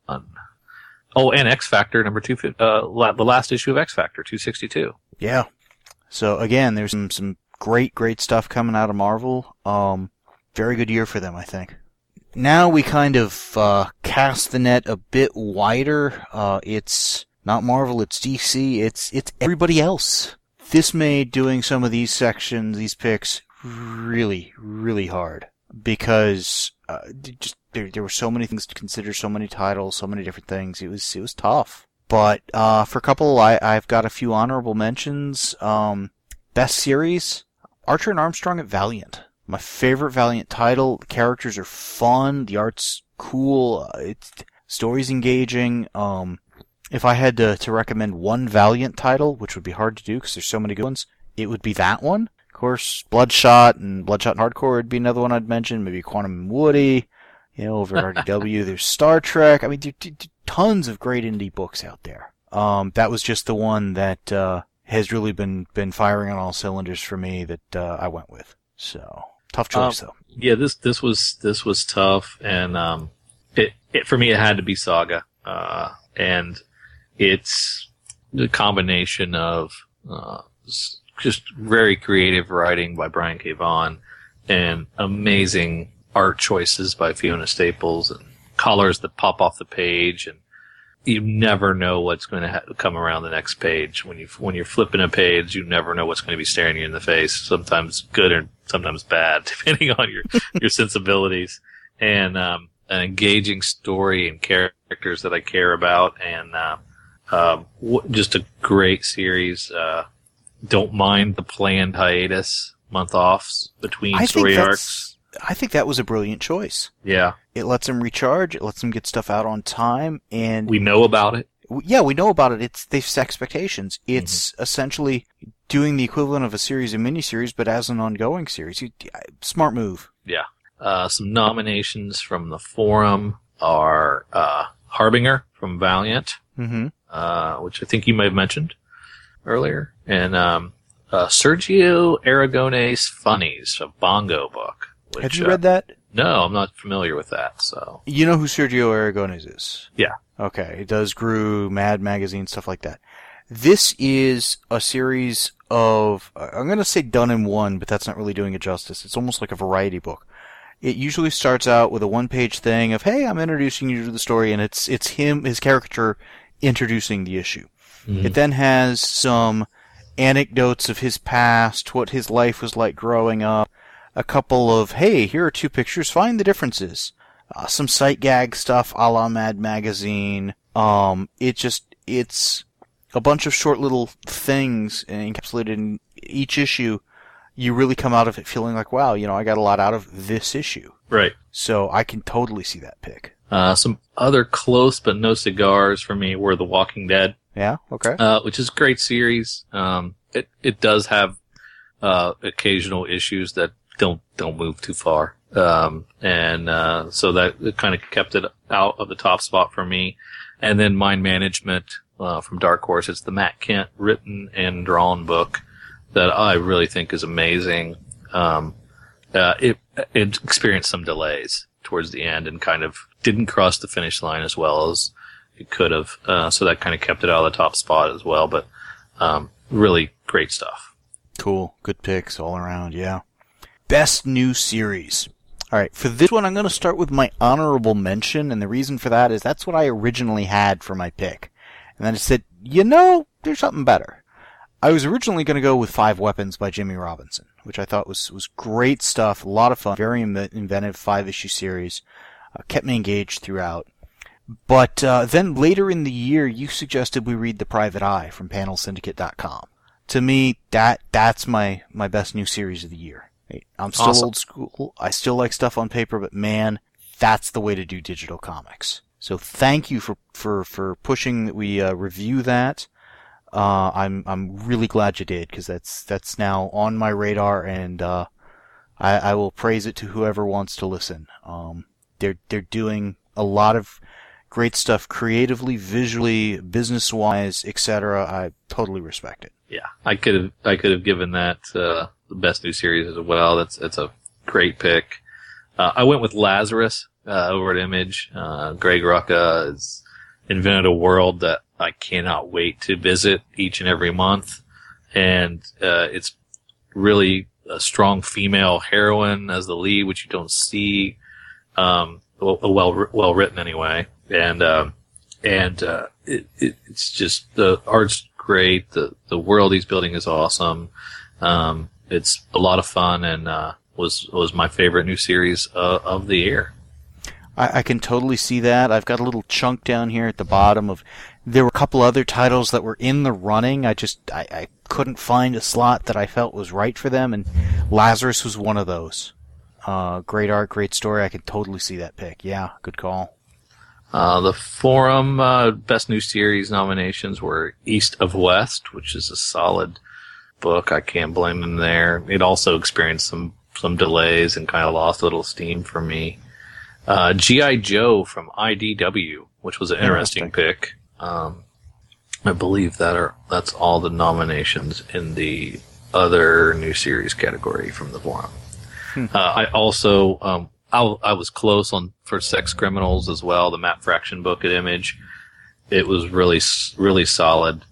Speaker 2: Oh, and X Factor number 2, the last issue of X Factor, 262.
Speaker 1: Yeah. So again, there's some great stuff coming out of Marvel. Very good year for them, I think. Now we kind of cast the net a bit wider. It's not Marvel, it's DC, it's everybody else. This made doing some of these sections, these picks, really, really hard. Because there were so many things to consider, so many titles, so many different things. It was tough. But for a couple, I've got a few honorable mentions. Best series, Archer and Armstrong at Valiant. My favorite Valiant title. The characters are fun. The art's cool. Story's engaging. If I had to recommend one Valiant title, which would be hard to do because there's so many good ones, it would be that one. Of course, Bloodshot and Hardcore would be another one I'd mention. Maybe Quantum and Woody. Over at RDW, there's Star Trek. I mean, there's tons of great indie books out there. That was just the one that has really been firing on all cylinders for me that I went with. So tough choice though.
Speaker 2: Yeah, this was tough, and it for me it had to be Saga, and it's the combination of just very creative writing by Brian K. Vaughan and amazing art choices by Fiona Staples and colors that pop off the page, and you never know what's going to come around the next page. When you're flipping a page, you never know what's going to be staring you in the face. Sometimes good or sometimes bad, depending on your sensibilities. And an engaging story and characters that I care about, and just a great series. Don't mind the planned hiatus, month offs between story arcs.
Speaker 1: I think that was a brilliant choice.
Speaker 2: Yeah.
Speaker 1: It lets them recharge. It lets them get stuff out on time. And
Speaker 2: we know about it.
Speaker 1: Yeah, we know about it. They've set expectations. It's essentially doing the equivalent of a series of miniseries, but as an ongoing series. Smart move.
Speaker 2: Yeah. Some nominations from the forum are Harbinger from Valiant, which I think you may have mentioned earlier, and Sergio Aragonés Funnies, a Bongo book. Which,
Speaker 1: have you read that?
Speaker 2: No, I'm not familiar with that. So
Speaker 1: you know who Sergio Aragonés is?
Speaker 2: Yeah.
Speaker 1: Okay, it does Gru, Mad Magazine, stuff like that. This is a series of, I'm going to say done in one, but that's not really doing it justice. It's almost like a variety book. It usually starts out with a one-page thing of, hey, I'm introducing you to the story, and it's his character introducing the issue. It then has some anecdotes of his past, what his life was like growing up, a couple of, hey, here are 2 pictures, find the differences. Some sight gag stuff a la Mad Magazine. It's a bunch of short little things encapsulated in each issue. You really come out of it feeling like, wow, I got a lot out of this issue.
Speaker 2: Right.
Speaker 1: So I can totally see that pick.
Speaker 2: Some other close but no cigars for me were The Walking Dead.
Speaker 1: Yeah, okay.
Speaker 2: Which is a great series. It does have occasional issues that don't move too far. So that it kind of kept it out of the top spot for me. And then Mind Management from Dark Horse. It's the Matt Kent written and drawn book that I really think is amazing. It experienced some delays towards the end and kind of didn't cross the finish line as well as it could have. So that kind of kept it out of the top spot as well. But really great stuff.
Speaker 1: Cool. Good picks all around, yeah. Best new series. All right, for this one, I'm going to start with my honorable mention, and the reason for that is that's what I originally had for my pick. And then I said, there's something better. I was originally going to go with 5 Weapons by Jimmy Robinson, which I thought was great stuff, a lot of fun, very inventive 5-issue series, kept me engaged throughout. But then later in the year, you suggested we read The Private Eye from PanelSyndicate.com. To me, that's my best new series of the year. I'm still
Speaker 2: Awesome.
Speaker 1: old school. I still like stuff on paper, but man, that's the way to do digital comics. So thank you for pushing that we review that. I'm really glad you did, because that's now on my radar, and I will praise it to whoever wants to listen. They're doing a lot of great stuff creatively, visually, business-wise, etc. I totally respect it.
Speaker 2: Yeah, I could have given that the best new series as well. That's a great pick. I went with Lazarus over at Image. Greg Rucka has invented a world that I cannot wait to visit each and every month, and it's really a strong female heroine as the lead, which you don't see. Well written anyway, and it's just, the art's great. The world he's building is awesome. It's a lot of fun, and was my favorite new series of the year.
Speaker 1: I can totally see that. I've got a little chunk down here at the bottom of. There were a couple other titles that were in the running. I couldn't find a slot that I felt was right for them, and Lazarus was one of those. Great art, great story. I can totally see that pick. Yeah, good call.
Speaker 2: The Forum Best New Series nominations were East of West, which is a solid book. I can't blame them there. It also experienced some delays and kind of lost a little steam for me. G.I. Joe from IDW, which was an interesting pick. I believe that's all the nominations in the other new series category from the Forum. I also I was close for Sex Criminals as well, the Matt Fraction book at Image. It was really solid,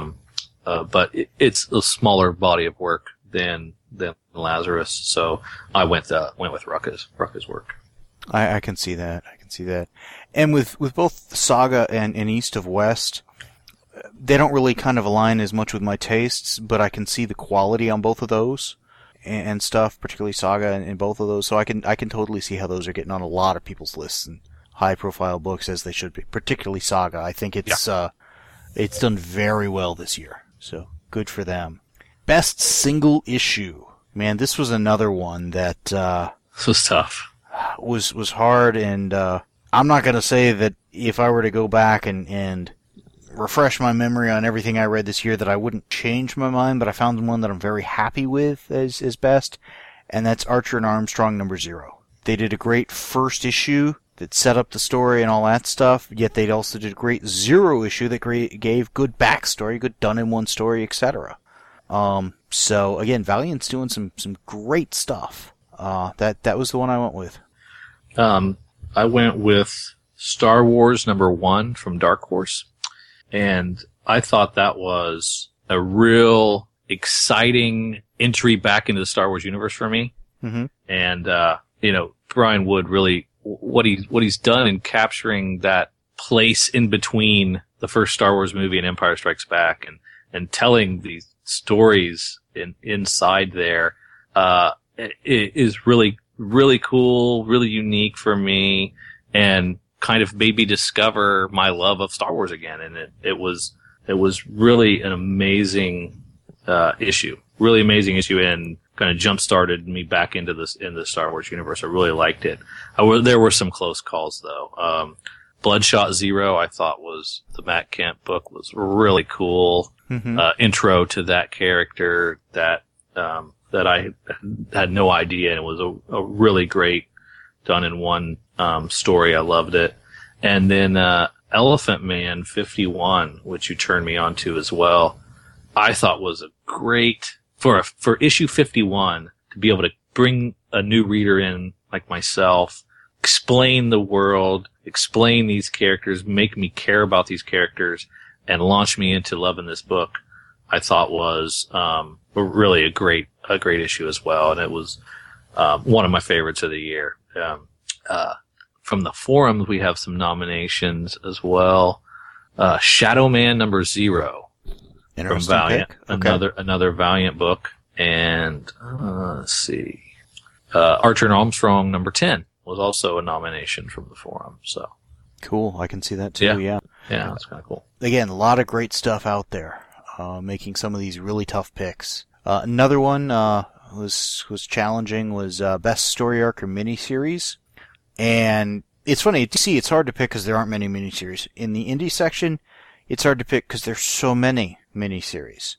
Speaker 2: but it's a smaller body of work than Lazarus, so I went with Rucka's work.
Speaker 1: I can see that. And with both Saga and East of West, they don't really kind of align as much with my tastes, but I can see the quality on both of those and stuff, particularly Saga in both of those. So I can totally see how those are getting on a lot of people's lists and high profile books, as they should be. Particularly Saga. I think it's done very well this year. So good for them. Best single issue. Man, this was another one that
Speaker 2: This was tough.
Speaker 1: Was hard, and I'm not going to say that if I were to go back and refresh my memory on everything I read this year that I wouldn't change my mind, but I found one that I'm very happy with as best, and that's Archer and Armstrong #0. They did a great first issue that set up the story and all that stuff, yet they also did a great 0 issue that gave good backstory, good done-in-one story, etc. So, again, Valiant's doing some great stuff. That was the one I went with.
Speaker 2: I went with Star Wars #1 from Dark Horse, and I thought that was a real exciting entry back into the Star Wars universe for me.
Speaker 1: Mm-hmm.
Speaker 2: And Brian Wood really, what he's done in capturing that place in between the first Star Wars movie and Empire Strikes Back, and telling these stories inside there, it is really, really cool, really unique for me, and kind of made me discover my love of Star Wars again. And it was really an amazing issue, and kind of jump started me back into the Star Wars universe. I really liked it. There were some close calls though. Bloodshot Zero, I thought the Matt Kent book was really cool. Mm-hmm. Intro to that character that I had no idea, and it was a really great done in one story. I loved it. And then Elephant Man 51, which you turned me on to as well, I thought was a great for issue 51 to be able to bring a new reader in like myself, explain the world, explain these characters, make me care about these characters, and launch me into loving this book. I thought was really a great issue as well, and it was one of my favorites of the year. From the forums, we have some nominations as well. Shadow Man #0 from Valiant,
Speaker 1: pick. Okay.
Speaker 2: another Valiant book, And let's see, Archer and Armstrong number 10 was also a nomination from the forum. So
Speaker 1: cool. I can see that too. Yeah,
Speaker 2: that's kind of cool.
Speaker 1: Again, a lot of great stuff out there, making some of these really tough picks. Another one was challenging was best story arc or miniseries, and it's funny to see. It's hard to pick because there aren't many miniseries in the indie section. It's hard to pick because there's so many miniseries.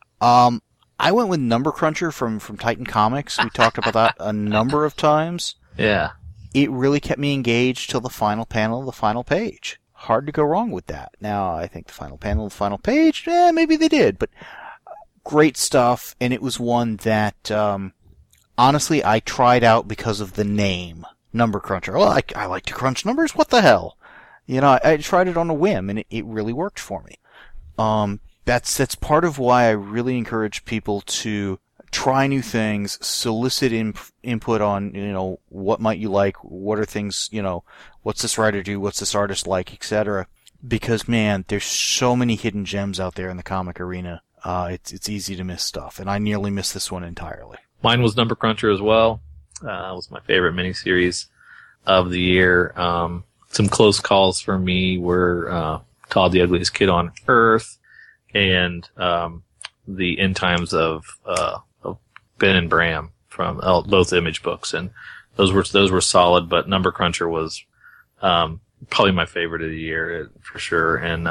Speaker 1: I went with Number Cruncher from Titan Comics. We talked about that a number of times.
Speaker 2: Yeah.
Speaker 1: It really kept me engaged till the final panel, the final page. Hard to go wrong with that. Now, I think the final panel, the final page, maybe they did, but great stuff, and it was one that, honestly, I tried out because of the name, Number Cruncher. Oh, I like to crunch numbers, what the hell? You know, I tried it on a whim, and it really worked for me. That's part of why I really encourage people to try new things, solicit input on, you know, what might you like, what are things, you know, what's this writer do, what's this artist like, etc. Because, man, there's so many hidden gems out there in the comic arena. It's easy to miss stuff, and I nearly missed this one entirely.
Speaker 2: Mine was Number Cruncher as well. It was my favorite miniseries of the year. Some close calls for me were Todd the Ugliest Kid on Earth, and the End Times of Ben and Bram from both Image books, and those were solid. But Number Cruncher was probably my favorite of the year for sure, and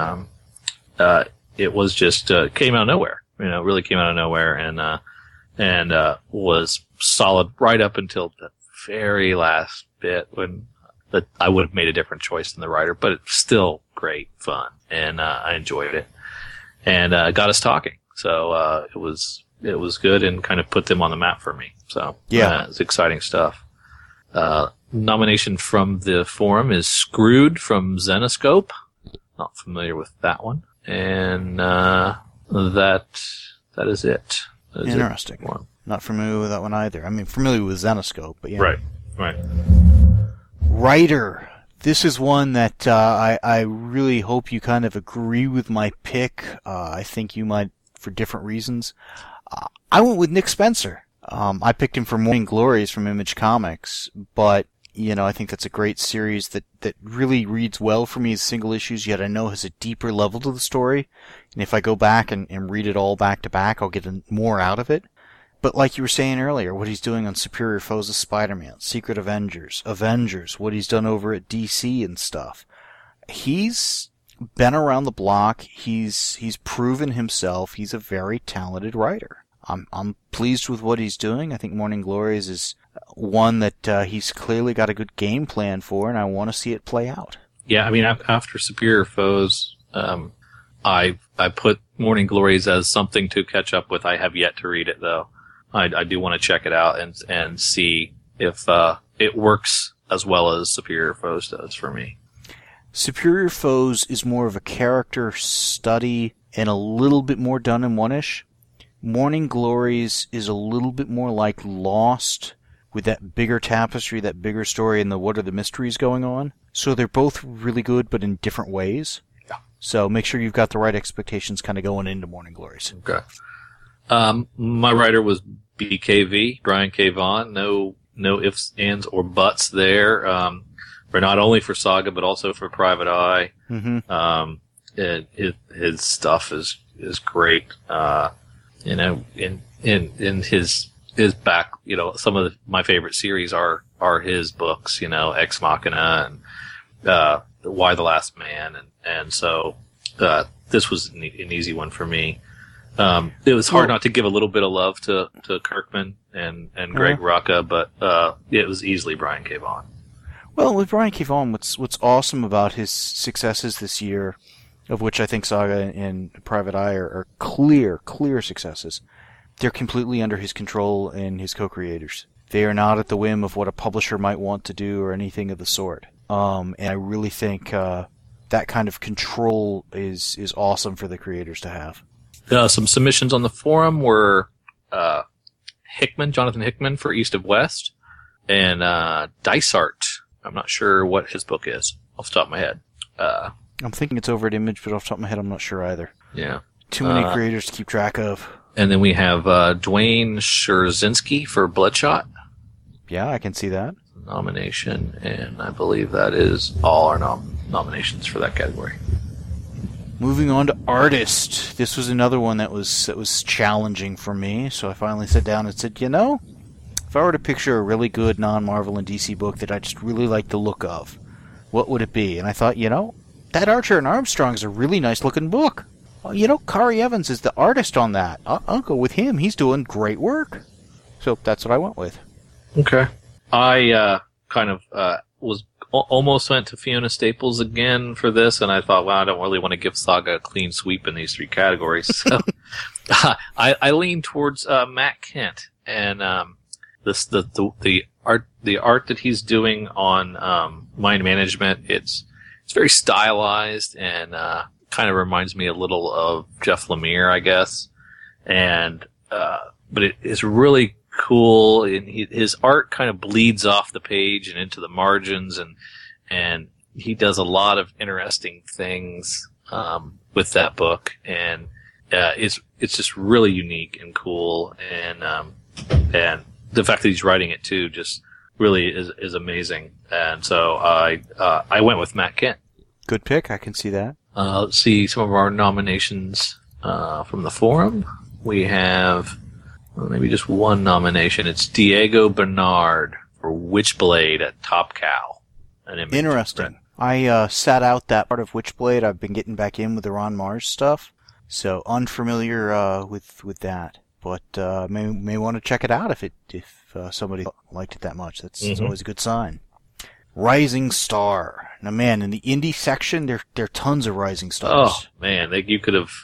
Speaker 2: it was just came out of nowhere. You know, really came out of nowhere, and was solid right up until the very last bit when I would have made a different choice than the writer, but it's still great fun, and I enjoyed it. And got us talking. So it was good and kind of put them on the map for me. So yeah, it's exciting stuff. Nomination from the forum is Screwed from Zenoscope. Not familiar with that one. And that is it. That is
Speaker 1: interesting.
Speaker 2: It.
Speaker 1: Not familiar with that one either. I mean, familiar with Zenoscope, but yeah.
Speaker 2: Right.
Speaker 1: Writer. This is one that I really hope you kind of agree with my pick. I think you might for different reasons. I went with Nick Spencer. I picked him for Morning Glories from Image Comics, but you know, I think that's a great series that really reads well for me as single issues, yet I know has a deeper level to the story. And if I go back and read it all back to back, I'll get more out of it. But like you were saying earlier, what he's doing on Superior Foes of Spider-Man, Secret Avengers, what he's done over at DC and stuff. He's been around the block. He's proven himself. He's a very talented writer. I'm pleased with what he's doing. I think Morning Glories is one that he's clearly got a good game plan for, and I want to see it play out.
Speaker 2: Yeah, I mean, after Superior Foes, I put Morning Glories as something to catch up with. I have yet to read it, though. I do want to check it out and see if it works as well as Superior Foes does for me.
Speaker 1: Superior Foes is more of a character study and a little bit more done in one-ish. Morning Glories is a little bit more like Lost, with that bigger tapestry, that bigger story, and what are the mysteries going on. So they're both really good, but in different ways.
Speaker 2: Yeah.
Speaker 1: So make sure you've got the right expectations kind of going into Morning Glories.
Speaker 2: Okay. My writer was BKV, Brian K. Vaughan. No ifs, ands, or buts there. For not only for Saga, but also for Private Eye.
Speaker 1: Mm-hmm.
Speaker 2: His stuff is great. You know, in his back, you know, some of my favorite series are his books, you know, Ex Machina and Why the Last Man, and so this was an easy one for me. It was hard not to give a little bit of love to Kirkman and Greg Rucka, but it was easily Brian K. Vaughan.
Speaker 1: Well, with Brian K. Vaughan, what's awesome about his successes this year, of which I think Saga and Private Eye are clear successes, they're completely under his control and his co-creators. They are not at the whim of what a publisher might want to do or anything of the sort. And I really think that kind of control is awesome for the creators to have.
Speaker 2: Some submissions on the forum were Jonathan Hickman for East of West, and Dysart. I'm not sure what his book is off the top of my head.
Speaker 1: I'm thinking it's over at Image, but off the top of my head, I'm not sure either.
Speaker 2: Yeah.
Speaker 1: Too many creators to keep track of.
Speaker 2: And then we have Dwayne Szczerzinski for Bloodshot
Speaker 1: Yeah, I can see that.
Speaker 2: nomination, and I believe that is all our nominations for that category.
Speaker 1: Moving on to artist. This was another one that was challenging for me, so I finally sat down and said, if I were to picture a really good non-Marvel and DC book that I just really like the look of, what would it be? And I thought, that Archer and Armstrong is a really nice-looking book. Kari Evans is the artist on that. I'll go with him. He's doing great work. So that's what I went with.
Speaker 2: Okay. I almost went to Fiona Staples again for this, and I thought, I don't really want to give Saga a clean sweep in these three categories. So I leaned towards Matt Kent, and the art that he's doing on Mind Management. It's very stylized and kind of reminds me a little of Jeff Lemire, I guess, and but it is really cool, and his art kind of bleeds off the page and into the margins, and he does a lot of interesting things with that book, and it's just really unique and cool, and the fact that he's writing it too just really is amazing. And so I went with Matt Kent.
Speaker 1: Good pick. I can see that.
Speaker 2: Let's see some of our nominations from the forum. We have maybe just one nomination. It's Diego Bernard for Witchblade at Top Cow.
Speaker 1: Interesting. I sat out that part of Witchblade. I've been getting back in with the Ron Mars stuff, so unfamiliar with that. But may want to check it out if somebody liked it that much. That's always a good sign. Rising Star. Now, man, in the indie section, there are tons of Rising Stars.
Speaker 2: Oh man, you could have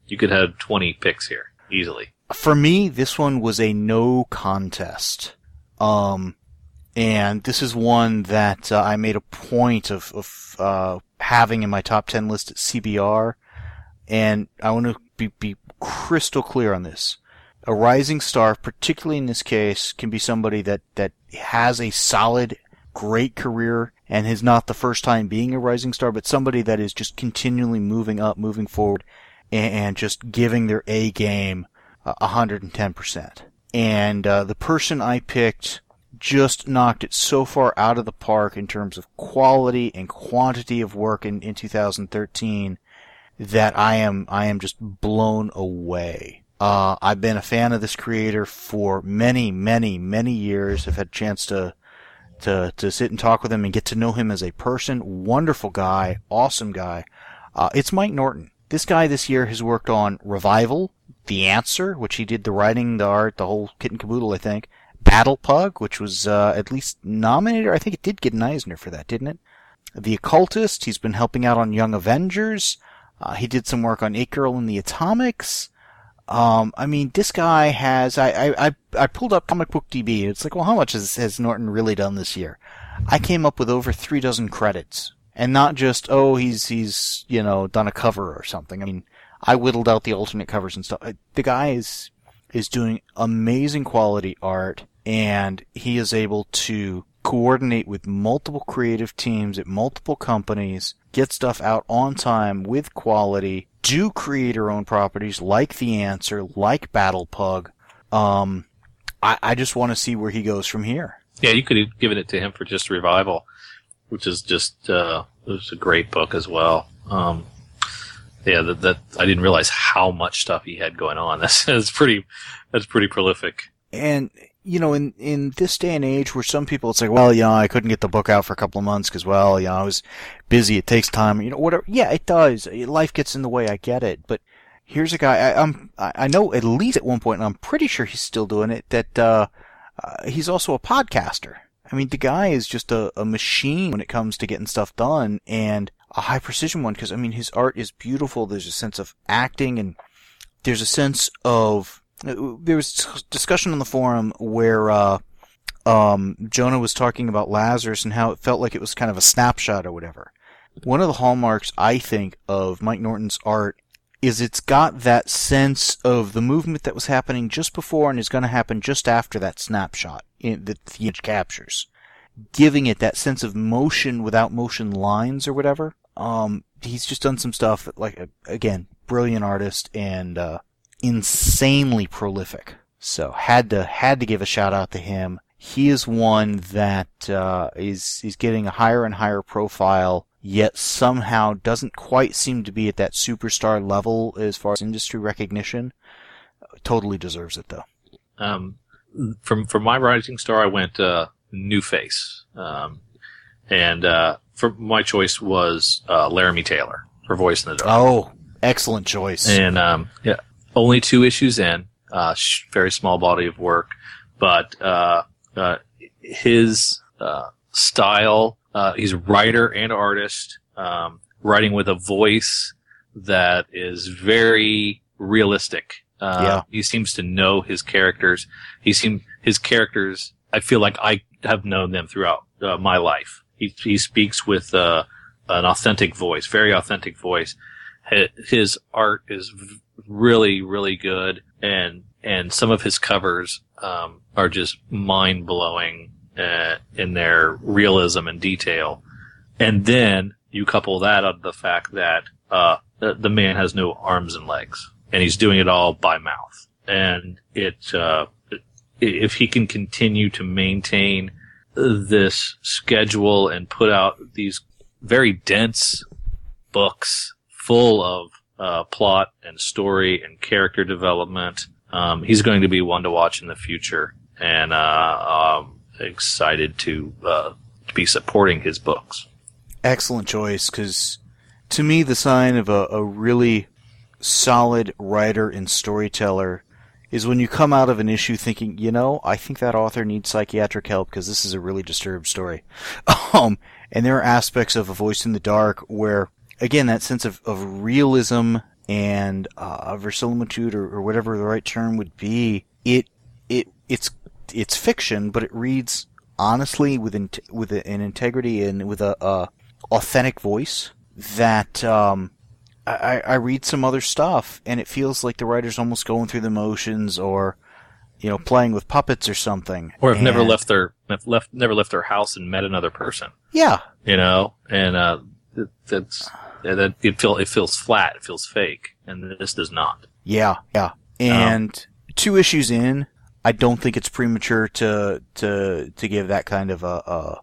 Speaker 2: 20 picks here easily.
Speaker 1: For me, this one was a no contest. And this is one that I made a point of having in my top 10 list at CBR. And I want to be crystal clear on this. A rising star, particularly in this case, can be somebody that has a solid, great career and is not the first time being a rising star, but somebody that is just continually moving up, moving forward, and just giving their A game 110%. And the person I picked just knocked it so far out of the park in terms of quality and quantity of work in 2013 that I am just blown away. I've been a fan of this creator for many, many, many years. I've had a chance to sit and talk with him and get to know him as a person. Wonderful guy, awesome guy. It's Mike Norton. This guy this year has worked on Revival, The Answer, which he did the writing, the art, the whole kit and caboodle, I think. Battle Pug, which was at least nominated. I think it did get an Eisner for that, didn't it? The Occultist. He's been helping out on Young Avengers. He did some work on 8-Girl and the Atomics. This guy has, I pulled up Comic Book DB. It's like, well, how much has Norton really done this year? I came up with over 36 credits. And not just, he's done a cover or something. I whittled out the alternate covers and stuff. The guy is doing amazing quality art, and he is able to coordinate with multiple creative teams at multiple companies, get stuff out on time with quality, do creator-owned properties like The Answer, like Battle Pug. I just want to see where he goes from here.
Speaker 2: Yeah, you could have given it to him for just Revival, which is just it was a great book as well. That I didn't realize how much stuff he had going on. That's pretty prolific.
Speaker 1: And in this day and age where some people, it's like, well, I couldn't get the book out for a couple of months because, I was busy. It takes time. Whatever. Yeah, it does. Life gets in the way. I get it. But here's a guy. I know at least at one point, and I'm pretty sure he's still doing it, that he's also a podcaster. The guy is just a machine when it comes to getting stuff done, and a high precision one, because, his art is beautiful. There's a sense of acting, and there's a sense of... There was discussion on the forum where Jonah was talking about Lazarus and how it felt like it was kind of a snapshot or whatever. One of the hallmarks, I think, of Mike Norton's art is it's got that sense of the movement that was happening just before and is going to happen just after that snapshot that the image captures, giving it that sense of motion without motion lines or whatever. He's just done some stuff that, again, brilliant artist, and insanely prolific. So had to give a shout out to him. He is one that is getting a higher and higher profile, yet somehow doesn't quite seem to be at that superstar level as far as industry recognition. Totally deserves it, though.
Speaker 2: From my rising star, I went New Face, and for my choice was Laramie Taylor for Voice in the Dark.
Speaker 1: Oh, excellent choice.
Speaker 2: And yeah, only 2 issues in, very small body of work, but his style, he's a writer and artist, writing with a voice that is very realistic. He seems to know his characters. His characters, I feel like I have known them throughout my life. He speaks with an authentic voice, very authentic voice. His art is really, really good, and some of his covers are just mind-blowing in their realism and detail. And then you couple that on the fact that the man has no arms and legs, and he's doing it all by mouth. And if he can continue to maintain this schedule and put out these very dense books full of plot and story and character development, he's going to be one to watch in the future, and I'm excited to be supporting his books.
Speaker 1: Excellent choice, because to me the sign of a really solid writer and storyteller is when you come out of an issue thinking, I think that author needs psychiatric help because this is a really disturbed story. And there are aspects of A Voice in the Dark where, again, that sense of realism and verisimilitude, or whatever the right term would be, it's fiction, but it reads honestly with an integrity and with a authentic voice that I read some other stuff and it feels like the writer's almost going through the motions, or playing with puppets or something,
Speaker 2: or have never left their house and met another person.
Speaker 1: Yeah,
Speaker 2: and it feels flat, it feels fake, and this does not.
Speaker 1: Yeah. And 2 issues in, I don't think it's premature to give that kind of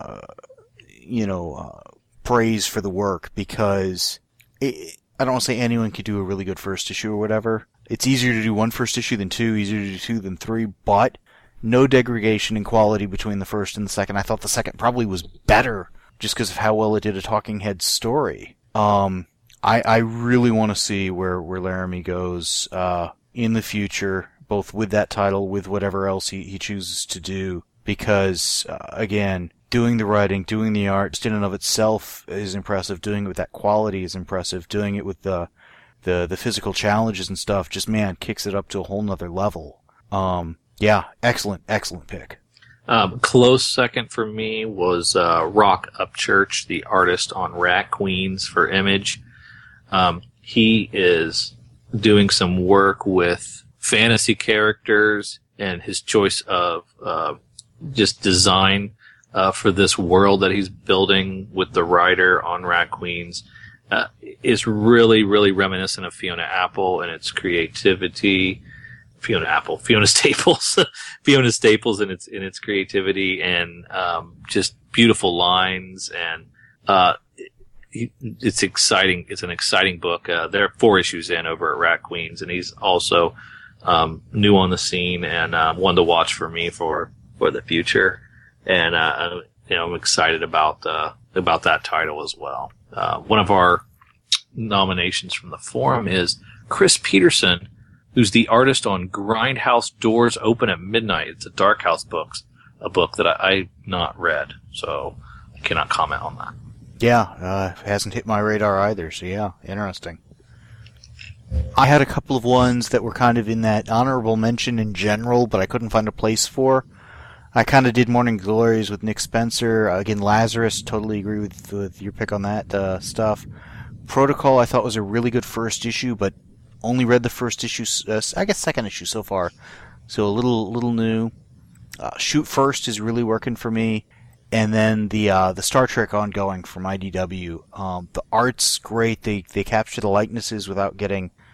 Speaker 1: praise for the work, because I don't want to say anyone could do a really good first issue or whatever. It's easier to do 1 first issue than 2, easier to do 2 than 3, but no degradation in quality between the first and the second. I thought the second probably was better just because of how well it did a Talking Heads story. I really want to see where Laramie goes in the future, both with that title, with whatever else he chooses to do, because, again, doing the writing, doing the art, just in and of itself is impressive. Doing it with that quality is impressive. Doing it with the physical challenges and stuff, just, man, kicks it up to a whole nother level. Yeah, excellent pick.
Speaker 2: Close second for me was Rock Upchurch, the artist on Rat Queens for Image. He is doing some work with fantasy characters, and his choice of just design for this world that he's building with the writer on Rat Queens is really, really reminiscent of Fiona Apple and its creativity. Fiona Staples in its creativity, and just beautiful lines, and it's exciting. It's an exciting book. There are 4 issues in over at Rat Queens, and he's also new on the scene and one to watch for me for the future. And I'm excited about that title as well. One of our nominations from the forum is Chris Peterson, who's the artist on Grindhouse Doors Open at Midnight. It's a Dark House book, a book that I've not read, so I cannot comment on that.
Speaker 1: Yeah, hasn't hit my radar either, so yeah, interesting. I had a couple of ones that were kind of in that honorable mention in general, but I couldn't find a place for. I kind of did Morning Glories with Nick Spencer. Again, Lazarus, totally agree with your pick on that stuff. Protocol, I thought was a really good first issue, but only read the first issue, I guess second issue so far, so a little new. Shoot First is really working for me, and then the Star Trek ongoing from IDW. The art's great. They capture the likenesses without getting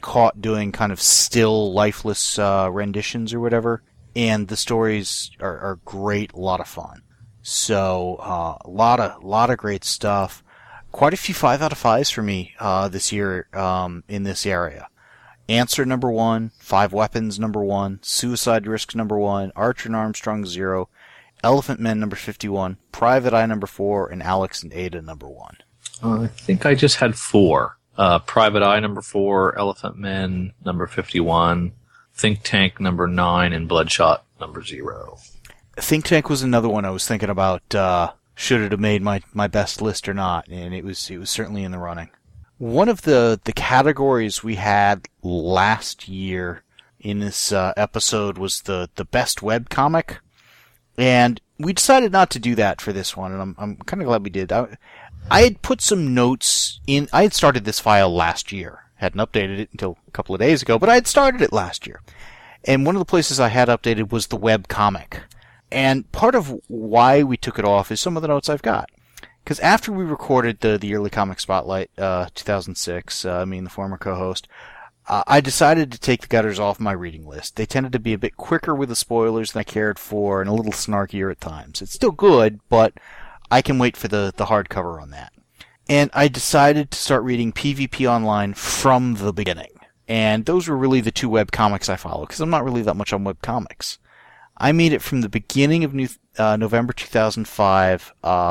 Speaker 1: caught doing kind of still, lifeless renditions or whatever, and the stories are great, a lot of fun. So a lot of great stuff. Quite a few 5 out of 5s for me this year in this area. Answer number 1, 5 Weapons number 1, Suicide Risk number 1, Archer and Armstrong 0, Elephant Men number 51, Private Eye number 4, and Alex and Ada number 1.
Speaker 2: I think I just had 4. Private Eye number 4, Elephant Men number 51, Think Tank number 9, and Bloodshot number 0.
Speaker 1: Think Tank was another one I was thinking about. Should it have made my best list or not? And it was certainly in the running. One of the categories we had last year in this episode was the best webcomic, and we decided not to do that for this one, and I'm kind of glad we did. I had put some notes in. I had started this file last year. Hadn't updated it until a couple of days ago, but I had started it last year. And one of the places I had updated was the webcomic. And part of why we took it off is some of the notes I've got. Because after we recorded the Yearly Comic Spotlight 2006, me and the former co-host, I decided to take the gutters off my reading list. They tended to be a bit quicker with the spoilers than I cared for, and a little snarkier at times. It's still good, but I can wait for the hardcover on that. And I decided to start reading PvP Online from the beginning. And those were really the 2 webcomics I follow, because I'm not really that much on webcomics. I made it from the beginning of November 2005,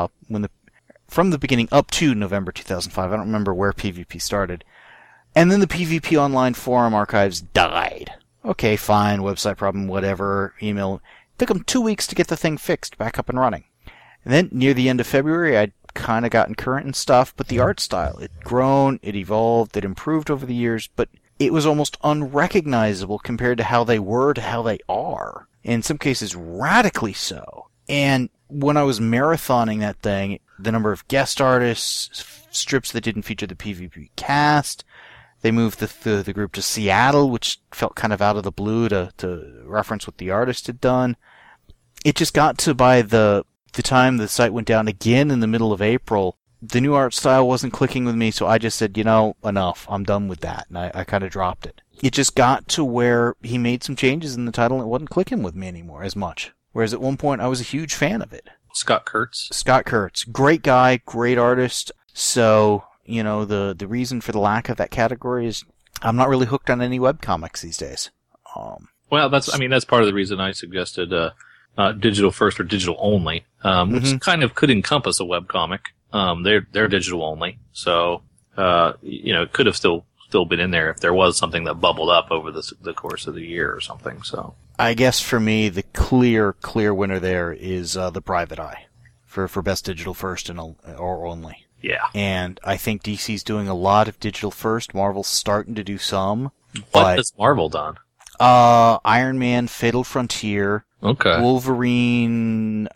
Speaker 1: from the beginning up to November 2005. I don't remember where PvP started. And then the PvP Online forum archives died. Okay, fine, website problem, whatever, email. It took them 2 weeks to get the thing fixed, back up and running. And then near the end of February, I'd kind of gotten current and stuff, but the art style, it'd grown, it evolved, it improved over the years, but it was almost unrecognizable compared to how they were to how they are. In some cases, radically so. And when I was marathoning that thing, the number of guest artists, strips that didn't feature the PvP cast, they moved the group to Seattle, which felt kind of out of the blue to reference what the artist had done. It just got to by the time the site went down again in the middle of April, the new art style wasn't clicking with me, so I just said, enough. I'm done with that. And I kind of dropped it. It just got to where he made some changes in the title and it wasn't clicking with me anymore as much. Whereas at one point I was a huge fan of it.
Speaker 2: Scott Kurtz.
Speaker 1: Scott Kurtz. Great guy, great artist. So, the reason for the lack of that category is I'm not really hooked on any webcomics these days.
Speaker 2: Well, that's part of the reason I suggested digital first or digital only, which kind of could encompass a webcomic. They're digital only, so it could have still been in there if there was something that bubbled up over the course of the year or something. So
Speaker 1: I guess for me, the clear winner there is the Private Eye for best digital first or only.
Speaker 2: Yeah,
Speaker 1: and I think DC's doing a lot of digital first. Marvel's starting to do some.
Speaker 2: What has Marvel done?
Speaker 1: Iron Man, Fatal Frontier.
Speaker 2: Okay.
Speaker 1: Wolverine,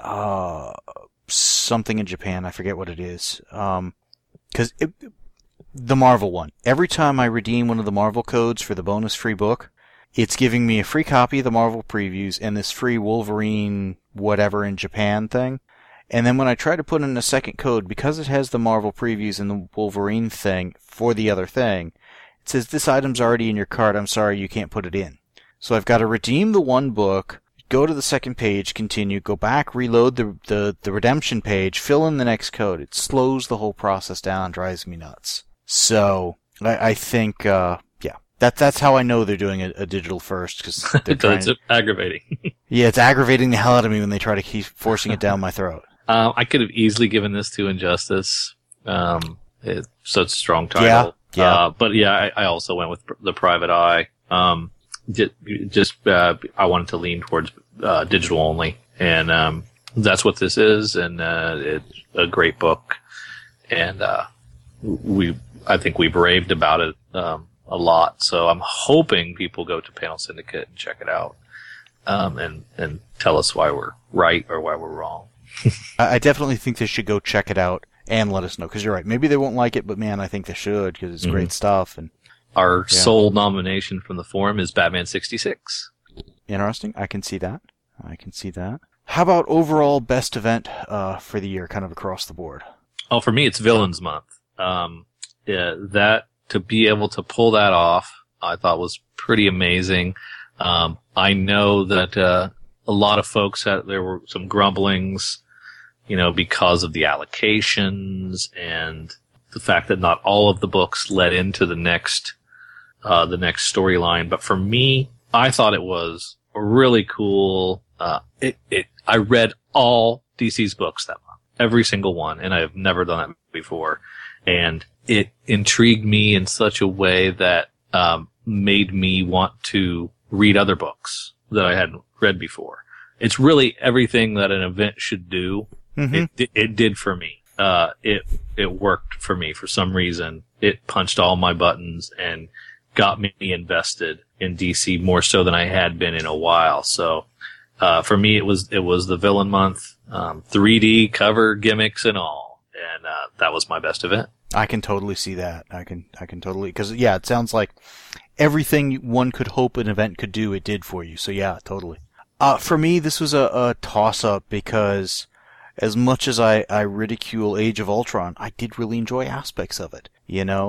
Speaker 1: something in Japan. I forget what it is. Because the Marvel one. Every time I redeem one of the Marvel codes for the bonus free book, it's giving me a free copy of the Marvel previews and this free Wolverine whatever in Japan thing. And then when I try to put in a second code, because it has the Marvel previews and the Wolverine thing for the other thing, it says this item's already in your cart. I'm sorry, you can't put it in. So I've got to redeem the one book, go to the second page, continue, go back, reload the redemption page, fill in the next code. It slows the whole process down, drives me nuts. So I think, that's how I know they're doing a digital first, because
Speaker 2: it's aggravating.
Speaker 1: Yeah, it's aggravating the hell out of me when they try to keep forcing it down my throat.
Speaker 2: I could have easily given this to Injustice. It's such a strong title.
Speaker 1: Yeah.
Speaker 2: But yeah, I also went with the Private Eye. I wanted to lean towards digital only, and that's what this is. And it's a great book, and I think we've raved about it a lot. So I'm hoping people go to Panel Syndicate and check it out, and tell us why we're right or why we're wrong.
Speaker 1: I definitely think they should go check it out and let us know, because you're right. Maybe they won't like it, but man, I think they should, because it's great stuff. And
Speaker 2: our sole nomination from the forum is Batman 66.
Speaker 1: Interesting. I can see that. How about overall best event for the year, kind of across the board?
Speaker 2: Oh, for me, it's Villains Month. That to be able to pull that off, I thought was pretty amazing. I know that a lot of folks there were some grumblings, because of the allocations and the fact that not all of the books led into the next storyline. But for me, I thought it was really cool. I read all DC's books that month, every single one, and I have never done that before. And it intrigued me in such a way that made me want to read other books that I hadn't read before. It's really everything that an event should do. Mm-hmm. It did for me. It worked for me for some reason. It punched all my buttons and got me invested in DC more so than I had been in a while. So for me, it was the villain month, 3D cover gimmicks and all, and that was my best event.
Speaker 1: I can totally see that. I can totally, because it sounds like everything one could hope an event could do, it did for you. So yeah, totally. For me, this was a toss-up because as much as I ridicule Age of Ultron, I did really enjoy aspects of it.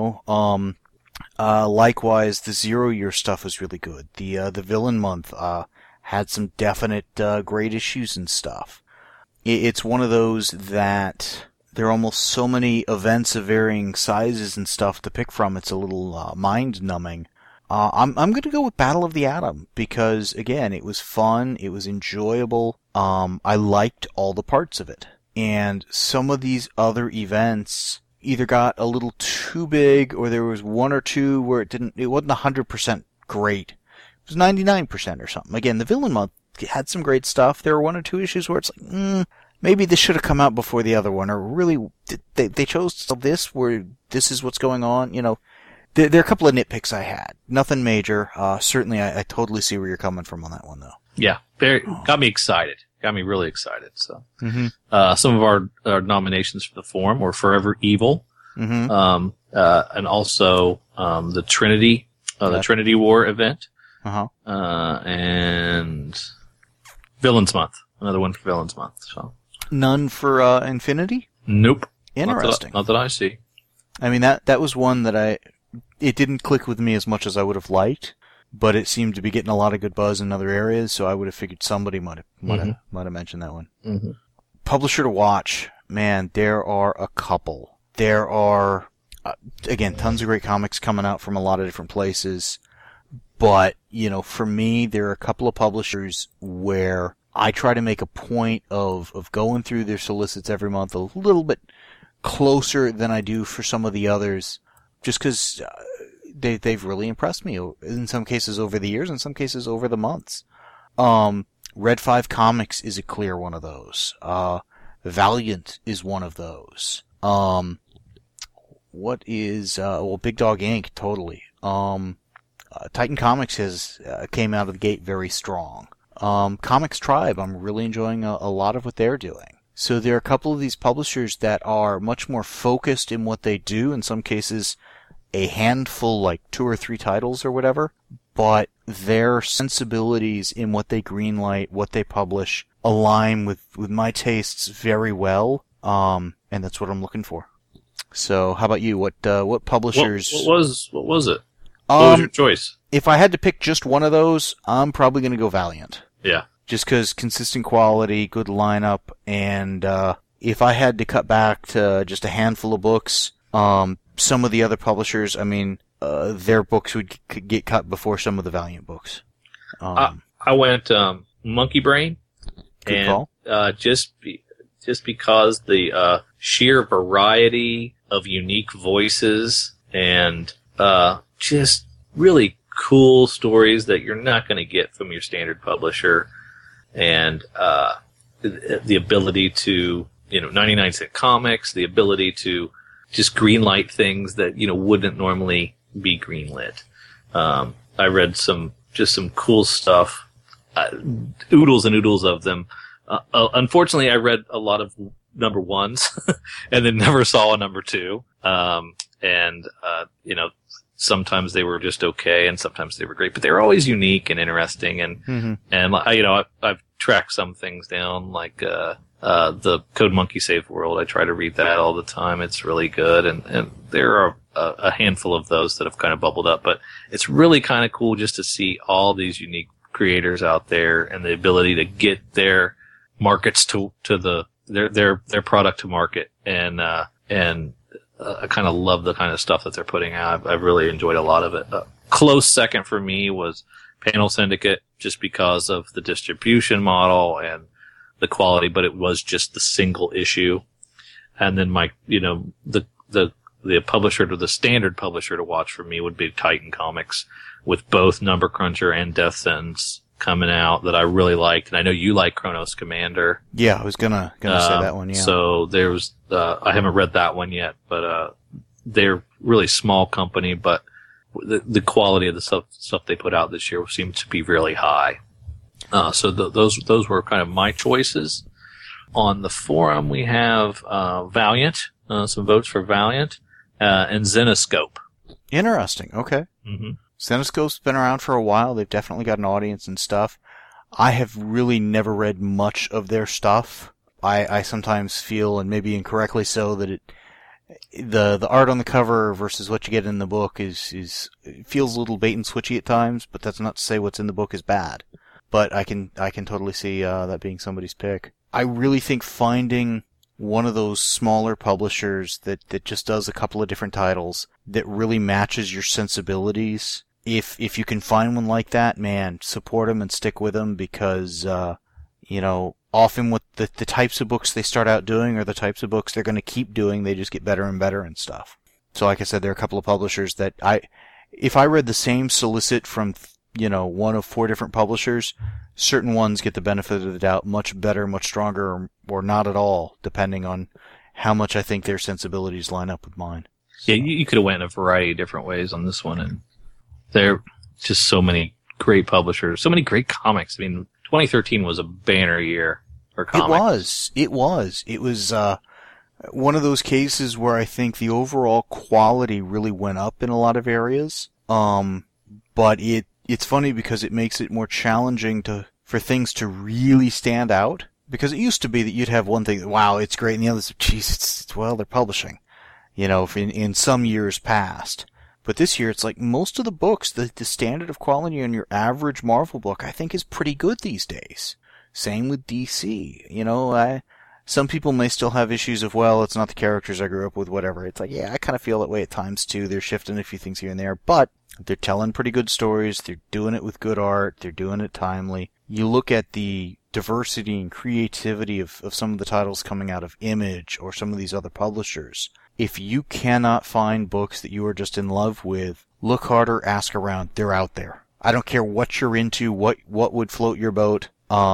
Speaker 1: Likewise, the Zero Year stuff was really good. The Villain Month had some definite great issues and stuff. It's one of those that there are almost so many events of varying sizes and stuff to pick from. It's a little mind-numbing. I'm going to go with Battle of the Atom because, again, it was fun. It was enjoyable. I liked all the parts of it. And some of these other events either got a little too big, or there was one or two where it wasn't 100% great. It was 99% or something. Again, the Villain Month had some great stuff. There were one or two issues where it's like, maybe this should have come out before the other one, or really, they chose this where this is what's going on, There are a couple of nitpicks I had. Nothing major. Certainly, I totally see where you're coming from on that one, though.
Speaker 2: Yeah, got me excited. Got me really excited. So, some of our nominations for the forum were Forever Evil, and also the Trinity, the Trinity War event, and Villains Month. Another one for Villains Month. So,
Speaker 1: none for Infinity?
Speaker 2: Nope.
Speaker 1: Interesting.
Speaker 2: Not that I see.
Speaker 1: I mean, that was one that it didn't click with me as much as I would have liked, but it seemed to be getting a lot of good buzz in other areas, so I would have figured somebody might have mentioned that one. Mm-hmm. Publisher to watch, man, there are a couple. There are, again, tons of great comics coming out from a lot of different places, but, for me, there are a couple of publishers where I try to make a point of going through their solicits every month a little bit closer than I do for some of the others, just because they've really impressed me, in some cases over the years, in some cases over the months. Red 5 Comics is a clear one of those. Valiant is one of those. What is, Big Dog Inc., totally. Titan Comics came out of the gate very strong. Comics Tribe, I'm really enjoying a lot of what they're doing. So there are a couple of these publishers that are much more focused in what they do, in some cases a handful, like 2 or 3 titles or whatever, but their sensibilities in what they greenlight, what they publish, align with my tastes very well, and that's what I'm looking for. So how about you? What publishers...
Speaker 2: What was it? What was your choice?
Speaker 1: If I had to pick just one of those, I'm probably going to go Valiant.
Speaker 2: Yeah.
Speaker 1: Just because consistent quality, good lineup, and if I had to cut back to just a handful of books, some of the other publishers, their books would get cut before some of the Valiant books.
Speaker 2: I went Monkey Brain.
Speaker 1: Good call.
Speaker 2: Just because the sheer variety of unique voices and just really cool stories that you're not going to get from your standard publisher, and the ability to 99-cent comics, the ability to just greenlight things that wouldn't normally be greenlit. I read some cool stuff, oodles and oodles of them. Unfortunately, I read a lot of number ones and then never saw a number 2. Sometimes they were just okay, and sometimes they were great, but they were always unique and interesting. And I've tracked some things down, like the Code Monkey Save World. I try to read that all the time. It's really good, and there are a handful of those that have kind of bubbled up, but it's really kind of cool just to see all these unique creators out there and the ability to get their markets to their product to market. And I kind of love the kind of stuff that they're putting out. I've really enjoyed a lot of it. Close second for me was Panel Syndicate, just because of the distribution model and the quality, but it was just the single issue. And then the publisher to the standard publisher to watch for me would be Titan Comics, with both Number Cruncher and Death Sentence coming out that I really liked. And I know you like Chronos Commander.
Speaker 1: Yeah, I was gonna say that one. Yeah.
Speaker 2: So there's I haven't read that one yet, but they're really small company, but the quality of the stuff they put out this year seemed to be really high. So those were kind of my choices. On the forum, we have Valiant, some votes for Valiant, and Zenoscope.
Speaker 1: Interesting. Okay.
Speaker 2: Mm-hmm.
Speaker 1: Zenoscope's been around for a while. They've definitely got an audience and stuff. I have really never read much of their stuff. I sometimes feel, and maybe incorrectly so, that the art on the cover versus what you get in the book it feels a little bait and switchy at times, but that's not to say what's in the book is bad. But I can totally see that being somebody's pick. I really think finding one of those smaller publishers that just does a couple of different titles that really matches your sensibilities. If you can find one like that, man, support them and stick with them, because often with the types of books they start out doing are the types of books they're going to keep doing. They just get better and better and stuff. So like I said, there are a couple of publishers that if I read the same solicit from one of 4 different publishers, certain ones get the benefit of the doubt much better, much stronger, or not at all, depending on how much I think their sensibilities line up with mine.
Speaker 2: Yeah, you could have went in a variety of different ways on this one, and there are just so many great publishers, so many great comics. I mean, 2013 was a banner year for comics.
Speaker 1: It was one of those cases where I think the overall quality really went up in a lot of areas. But it's funny because it makes it more challenging for things to really stand out. Because it used to be that you'd have one thing that, wow, it's great, and the other, geez, they're publishing. In some years past. But this year, it's like most of the books, the standard of quality on your average Marvel book, I think is pretty good these days. Same with DC. Some people may still have issues of, well, it's not the characters I grew up with, whatever. It's like, yeah, I kind of feel that way at times too. They're shifting a few things here and there, but they're telling pretty good stories. They're doing it with good art. They're doing it timely. You look at the diversity and creativity of some of the titles coming out of Image or some of these other publishers. If you cannot find books that you are just in love with, look harder, ask around. They're out there. I don't care what you're into, what would float your boat.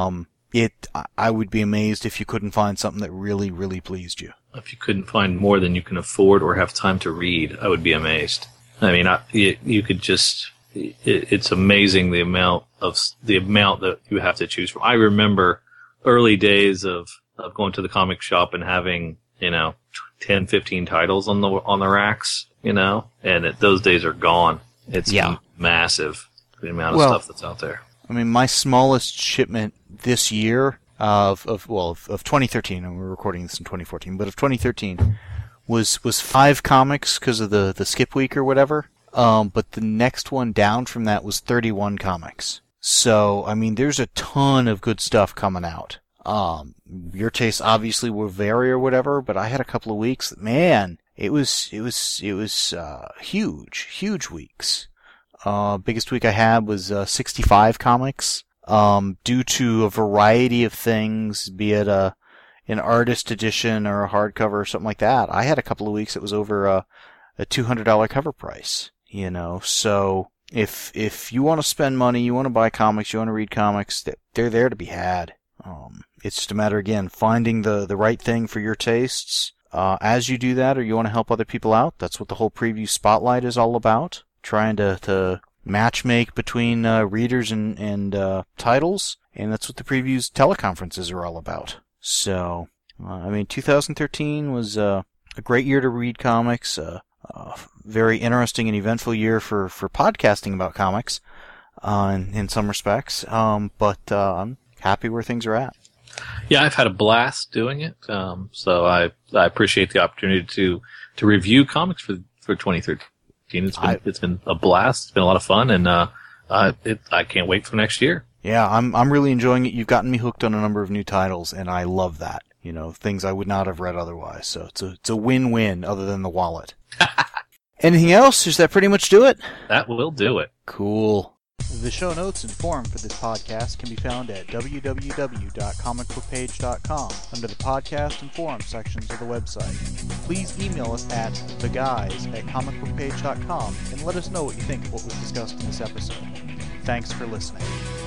Speaker 1: I would be amazed if you couldn't find something that really, really pleased you.
Speaker 2: If you couldn't find more than you can afford or have time to read, I would be amazed. I mean, you could just, it's amazing the amount that you have to choose from. I remember early days of going to the comic shop and having, 10, 15 titles on the racks, and those days are gone. It's massive, the amount of stuff that's out there.
Speaker 1: I mean, my smallest shipment this year of 2013, and we're recording this in 2014, but of 2013 was 5 comics because of the skip week or whatever. But the next one down from that was 31 comics. So, I mean, there's a ton of good stuff coming out. Your tastes obviously will vary or whatever, but I had a couple of weeks that, man, it was huge weeks. Biggest week I had was 65 comics. Due to a variety of things, be it an artist edition or a hardcover or something like that. I had a couple of weeks that was over a $200 cover price. So if you want to spend money, you want to buy comics, you want to read comics, they're there to be had. It's just a matter, again, finding the right thing for your tastes. As you do that, or you want to help other people out, that's what the whole preview spotlight is all about. Trying to matchmake between readers and titles, and that's what the previews teleconferences are all about. So, 2013 was a great year to read comics, very interesting and eventful year for podcasting about comics, in some respects, but I'm happy where things are at.
Speaker 2: Yeah, I've had a blast doing it, so I appreciate the opportunity to review comics for for 2013. It's been a blast. It's been a lot of fun, and I can't wait for next year.
Speaker 1: Yeah, I'm really enjoying it. You've gotten me hooked on a number of new titles, and I love that. You know, things I would not have read otherwise. So it's a win-win other than the wallet. Anything else? Does that pretty much do it?
Speaker 2: That will do it.
Speaker 1: Cool. The show notes and forum for this podcast can be found at www.comicbookpage.com under the podcast and forum sections of the website. Please email us at theguys@comicbookpage.com and let us know what you think of what was discussed in this episode. Thanks for listening.